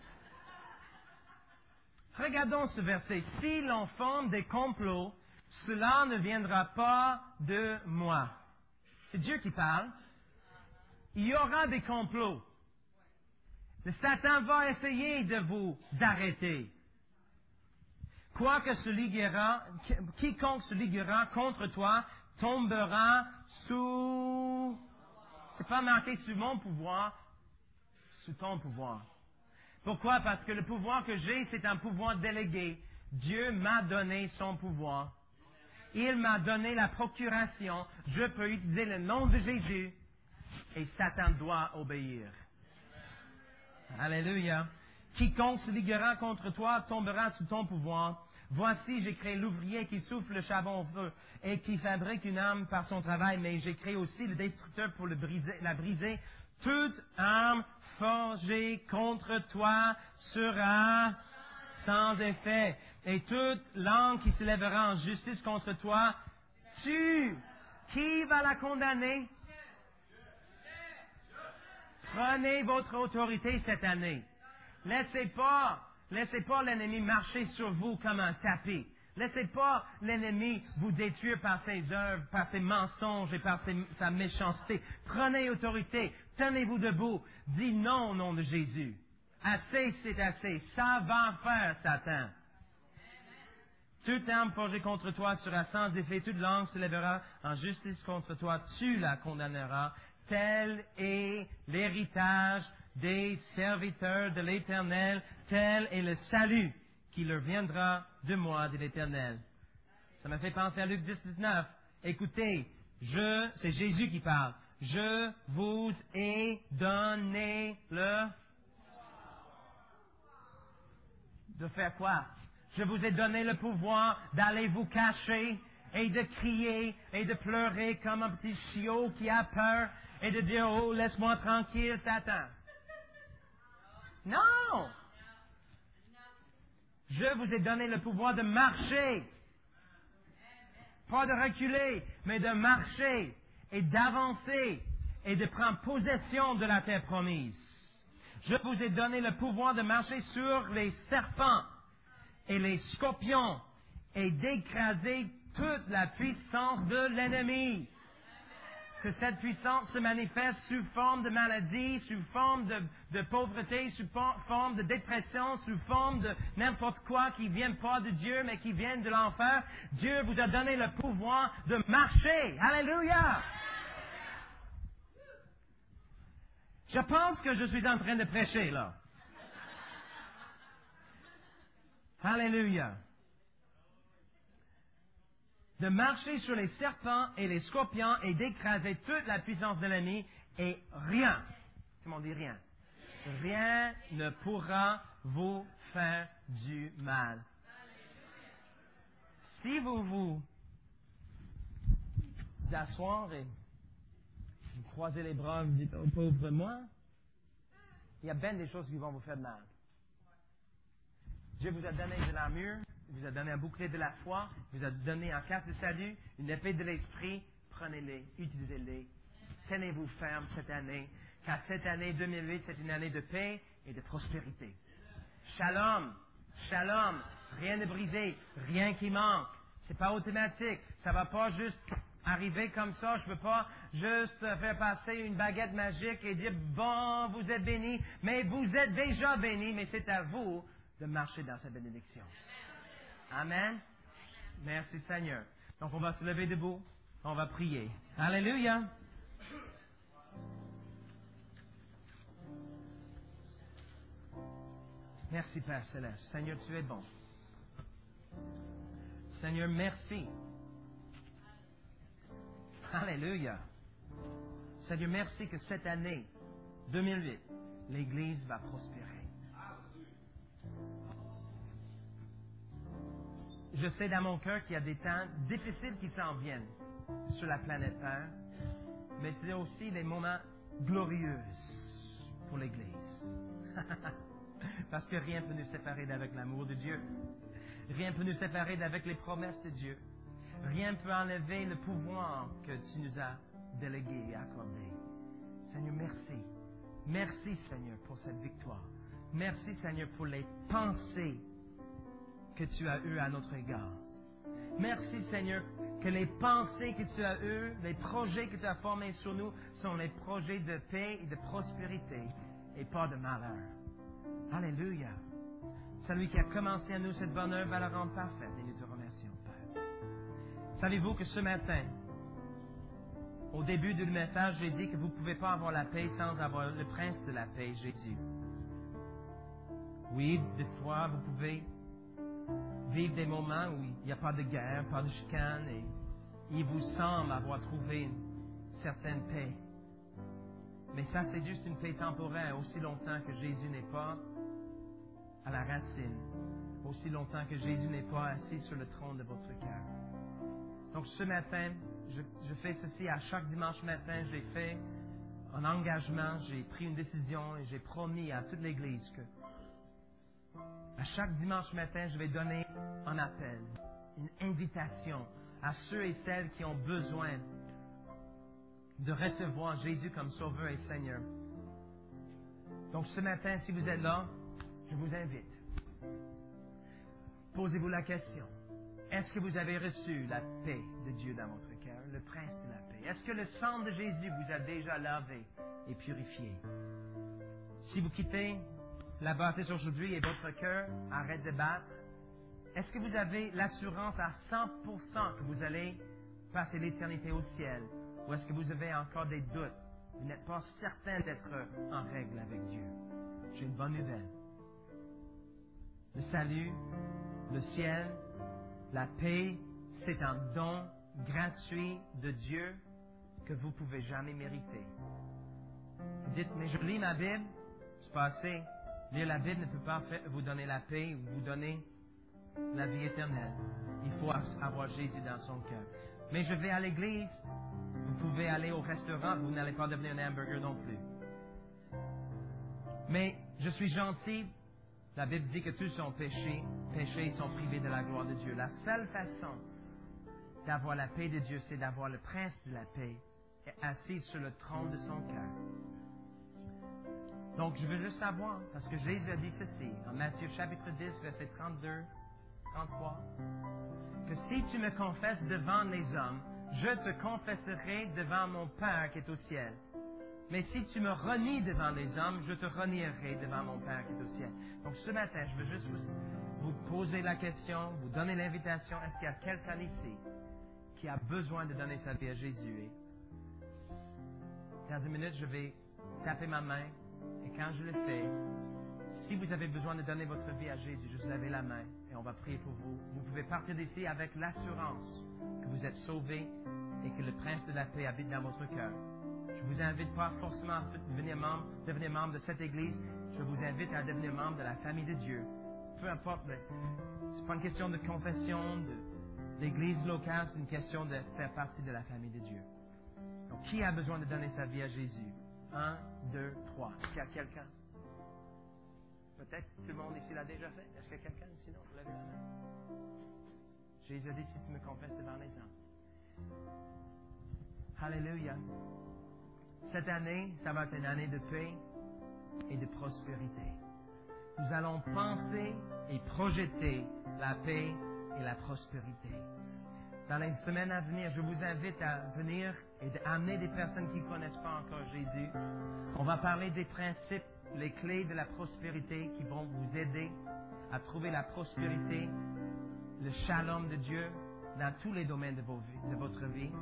Regardons ce verset. Si l'on forme des complots, cela ne viendra pas de moi. C'est Dieu qui parle. Il y aura des complots. Le Satan va essayer de vous arrêter. Quoique se liguera, quiconque se liguera contre toi tombera sous, c'est pas marqué sous mon pouvoir, sous ton pouvoir. Pourquoi? Parce que le pouvoir que j'ai, c'est un pouvoir délégué. Dieu m'a donné son pouvoir. Il m'a donné la procuration. Je peux utiliser le nom de Jésus et Satan doit obéir. Alléluia. Quiconque se liguera contre toi tombera sous ton pouvoir. Voici, j'ai créé l'ouvrier qui souffle le charbon au feu et qui fabrique une arme par son travail, mais j'ai créé aussi le destructeur pour le briser, la briser. Toute arme forgée contre toi sera sans effet. Et toute langue qui se lèvera en justice contre toi, tu, qui va la condamner? Prenez votre autorité cette année. Laissez pas, laissez pas l'ennemi marcher sur vous comme un tapis. Laissez pas l'ennemi vous détruire par ses œuvres, par ses mensonges et par ses, sa méchanceté. Prenez autorité. Tenez-vous debout. Dis non au nom de Jésus. Assez, c'est assez. Ça va faire, Satan. Toute arme forgée contre toi sera sans effet. Toute langue se lèvera en justice contre toi. Tu la condamneras. Tel est l'héritage des serviteurs de l'Éternel. Tel est le salut qui leur viendra de moi, de l'Éternel. Ça m'a fait penser à Luc dix, dix-neuf. Écoutez, je, c'est Jésus qui parle. Je vous ai donné le... De faire quoi? Je vous ai donné le pouvoir d'aller vous cacher et de crier et de pleurer comme un petit chiot qui a peur et de dire, oh, laisse-moi tranquille, Satan. Non! Je vous ai donné le pouvoir de marcher. Pas de reculer, mais de marcher et d'avancer et de prendre possession de la terre promise. Je vous ai donné le pouvoir de marcher sur les serpents et les scorpions et d'écraser toute la puissance de l'ennemi. Que cette puissance se manifeste sous forme de maladie, sous forme de, de pauvreté, sous forme de dépression, sous forme de n'importe quoi qui ne vient pas de Dieu, mais qui vient de l'enfer. Dieu vous a donné le pouvoir de marcher. Alléluia! Je pense que je suis en train de prêcher, là. Alléluia! De marcher sur les serpents et les scorpions et d'écraser toute la puissance de l'ennemi et rien, comment on dit rien, rien ne pourra vous faire du mal. Si vous vous asseoir et vous croisez les bras, vous dites, oh pauvre moi, il y a bien des choses qui vont vous faire mal. Dieu vous a donné de l'armure, il vous a donné un bouclier de la foi, il vous a donné un casque de salut, une épée de l'esprit. Prenez-les, utilisez-les. Tenez-vous ferme cette année, car cette année deux mille huit, c'est une année de paix et de prospérité. Shalom, shalom, rien de brisé, rien qui manque. C'est pas automatique, ça va pas juste arriver comme ça. Je ne peux pas juste faire passer une baguette magique et dire, bon, vous êtes bénis, mais vous êtes déjà bénis, mais c'est à vous de marcher dans cette bénédiction. Amen. Merci Seigneur. Donc on va se lever debout. On va prier. Alléluia. Merci Père Céleste. Seigneur, tu es bon. Seigneur, merci. Alléluia. Seigneur, merci que cette année deux mille huit, l'Église va prospérer. Je sais dans mon cœur qu'il y a des temps difficiles qui s'en viennent sur la planète Terre, mais c'est aussi des moments glorieux pour l'Église. Parce que rien ne peut nous séparer d'avec l'amour de Dieu. Rien ne peut nous séparer d'avec les promesses de Dieu. Rien ne peut enlever le pouvoir que tu nous as délégué et accordé. Seigneur, merci. Merci, Seigneur, pour cette victoire. Merci, Seigneur, pour les pensées que tu as eues à notre égard. Merci, Seigneur, que les pensées que tu as eues, les projets que tu as formés sur nous, sont les projets de paix et de prospérité et pas de malheur. Alléluia. Celui qui a commencé à nous cette bonne œuvre va la rendre parfaite et nous te remercions, Père. Savez-vous que ce matin, au début du message, j'ai dit que vous ne pouvez pas avoir la paix sans avoir le prince de la paix, Jésus. Oui, des fois, vous pouvez vivre des moments où il n'y a pas de guerre, pas de chicane, et il vous semble avoir trouvé une certaine paix. Mais ça, c'est juste une paix temporaire, aussi longtemps que Jésus n'est pas à la racine, aussi longtemps que Jésus n'est pas assis sur le trône de votre cœur. Donc ce matin, je, je fais ceci à chaque dimanche matin, j'ai fait un engagement, j'ai pris une décision et j'ai promis à toute l'Église que à chaque dimanche matin, je vais donner un appel, une invitation à ceux et celles qui ont besoin de recevoir Jésus comme Sauveur et Seigneur. Donc ce matin, si vous êtes là, je vous invite. Posez-vous la question. Est-ce que vous avez reçu la paix de Dieu dans votre cœur, le prince de la paix? Est-ce que le sang de Jésus vous a déjà lavé et purifié? Si vous quittez la bâtisse aujourd'hui et votre cœur arrête de battre, est-ce que vous avez l'assurance à cent pour cent que vous allez passer l'éternité au ciel? Ou est-ce que vous avez encore des doutes? Vous n'êtes pas certain d'être en règle avec Dieu? J'ai une bonne nouvelle. Le salut, le ciel, la paix, c'est un don gratuit de Dieu que vous ne pouvez jamais mériter. Vous dites, mais je lis ma Bible, c'est pas assez. Lire la Bible ne peut pas vous donner la paix ou vous donner la vie éternelle, il faut avoir Jésus dans son cœur. Mais je vais à l'église, vous pouvez aller au restaurant, vous n'allez pas devenir un hamburger non plus. Mais je suis gentil, la Bible dit que tous sont péchés, péchés et sont privés de la gloire de Dieu. La seule façon d'avoir la paix de Dieu, c'est d'avoir le prince de la paix assis sur le trône de son cœur. Donc, je veux juste savoir, parce que Jésus a dit ceci, en Matthieu chapitre dix, versets trente-deux, trente-trois, que si tu me confesses devant les hommes, je te confesserai devant mon Père qui est au ciel. Mais si tu me renies devant les hommes, je te renierai devant mon Père qui est au ciel. Donc, ce matin, je veux juste vous, vous poser la question, vous donner l'invitation. Est-ce qu'il y a quelqu'un ici qui a besoin de donner sa vie à Jésus? Et dans une minute, je vais taper ma main. Et quand je le fais, si vous avez besoin de donner votre vie à Jésus, juste levez la main et on va prier pour vous. Vous pouvez partir d'ici avec l'assurance que vous êtes sauvés et que le Prince de la paix habite dans votre cœur. Je ne vous invite pas forcément à devenir membre, devenir membre de cette Église. Je vous invite à devenir membre de la famille de Dieu. Peu importe, ce n'est pas une question de confession, d'Église locale, c'est une question de faire partie de la famille de Dieu. Donc, qui a besoin de donner sa vie à Jésus? Un, deux, trois. Est-ce qu'il y a quelqu'un? Peut-être tout le monde ici l'a déjà fait. Est-ce qu'il y a quelqu'un sinon? Levez la main. Jésus a dit, si tu me confesses devant les hommes. Alléluia. Cette année, ça va être une année de paix et de prospérité. Nous allons penser et projeter la paix et la prospérité. Dans les semaines à venir, je vous invite à venir et d'amener des personnes qui ne connaissent pas encore Jésus. On va parler des principes, les clés de la prospérité qui vont vous aider à trouver la prospérité, le shalom de Dieu dans tous les domaines de, vos vies, de votre vie.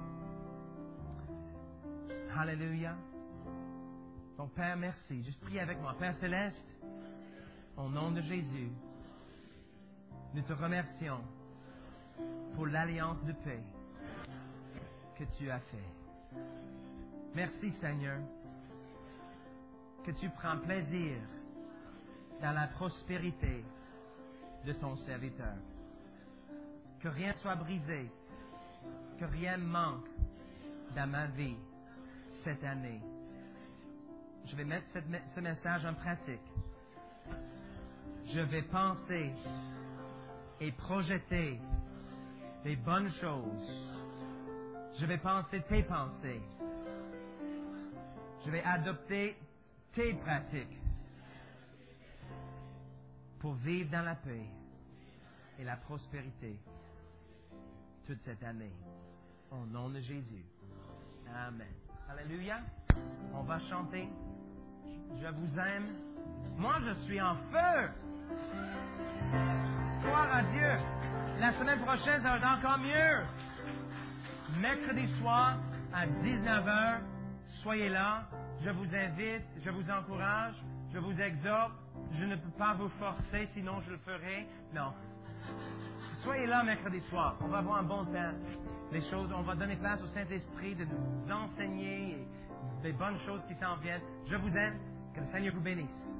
Alléluia. Donc, Père, merci. Juste prie avec moi. Père Céleste, au nom de Jésus, nous te remercions pour l'alliance de paix que tu as fait. Merci, Seigneur, que tu prends plaisir dans la prospérité de ton serviteur. Que rien soit brisé, que rien manque dans ma vie cette année. Je vais mettre cette, ce message en pratique. Je vais penser et projeter les bonnes choses. Je vais penser tes pensées. Je vais adopter tes pratiques pour vivre dans la paix et la prospérité toute cette année. Au nom de Jésus. Amen. Alléluia. On va chanter. Je vous aime. Moi, je suis en feu. Gloire à Dieu. La semaine prochaine, ça va être encore mieux. Mercredi soir, à dix-neuf heures, soyez là. Je vous invite, je vous encourage, je vous exhorte. Je ne peux pas vous forcer, sinon je le ferai. Non. Soyez là mercredi soir. On va avoir un bon temps. Les choses, on va donner place au Saint-Esprit de nous enseigner et des bonnes choses qui s'en viennent. Je vous aime. Que le Seigneur vous bénisse.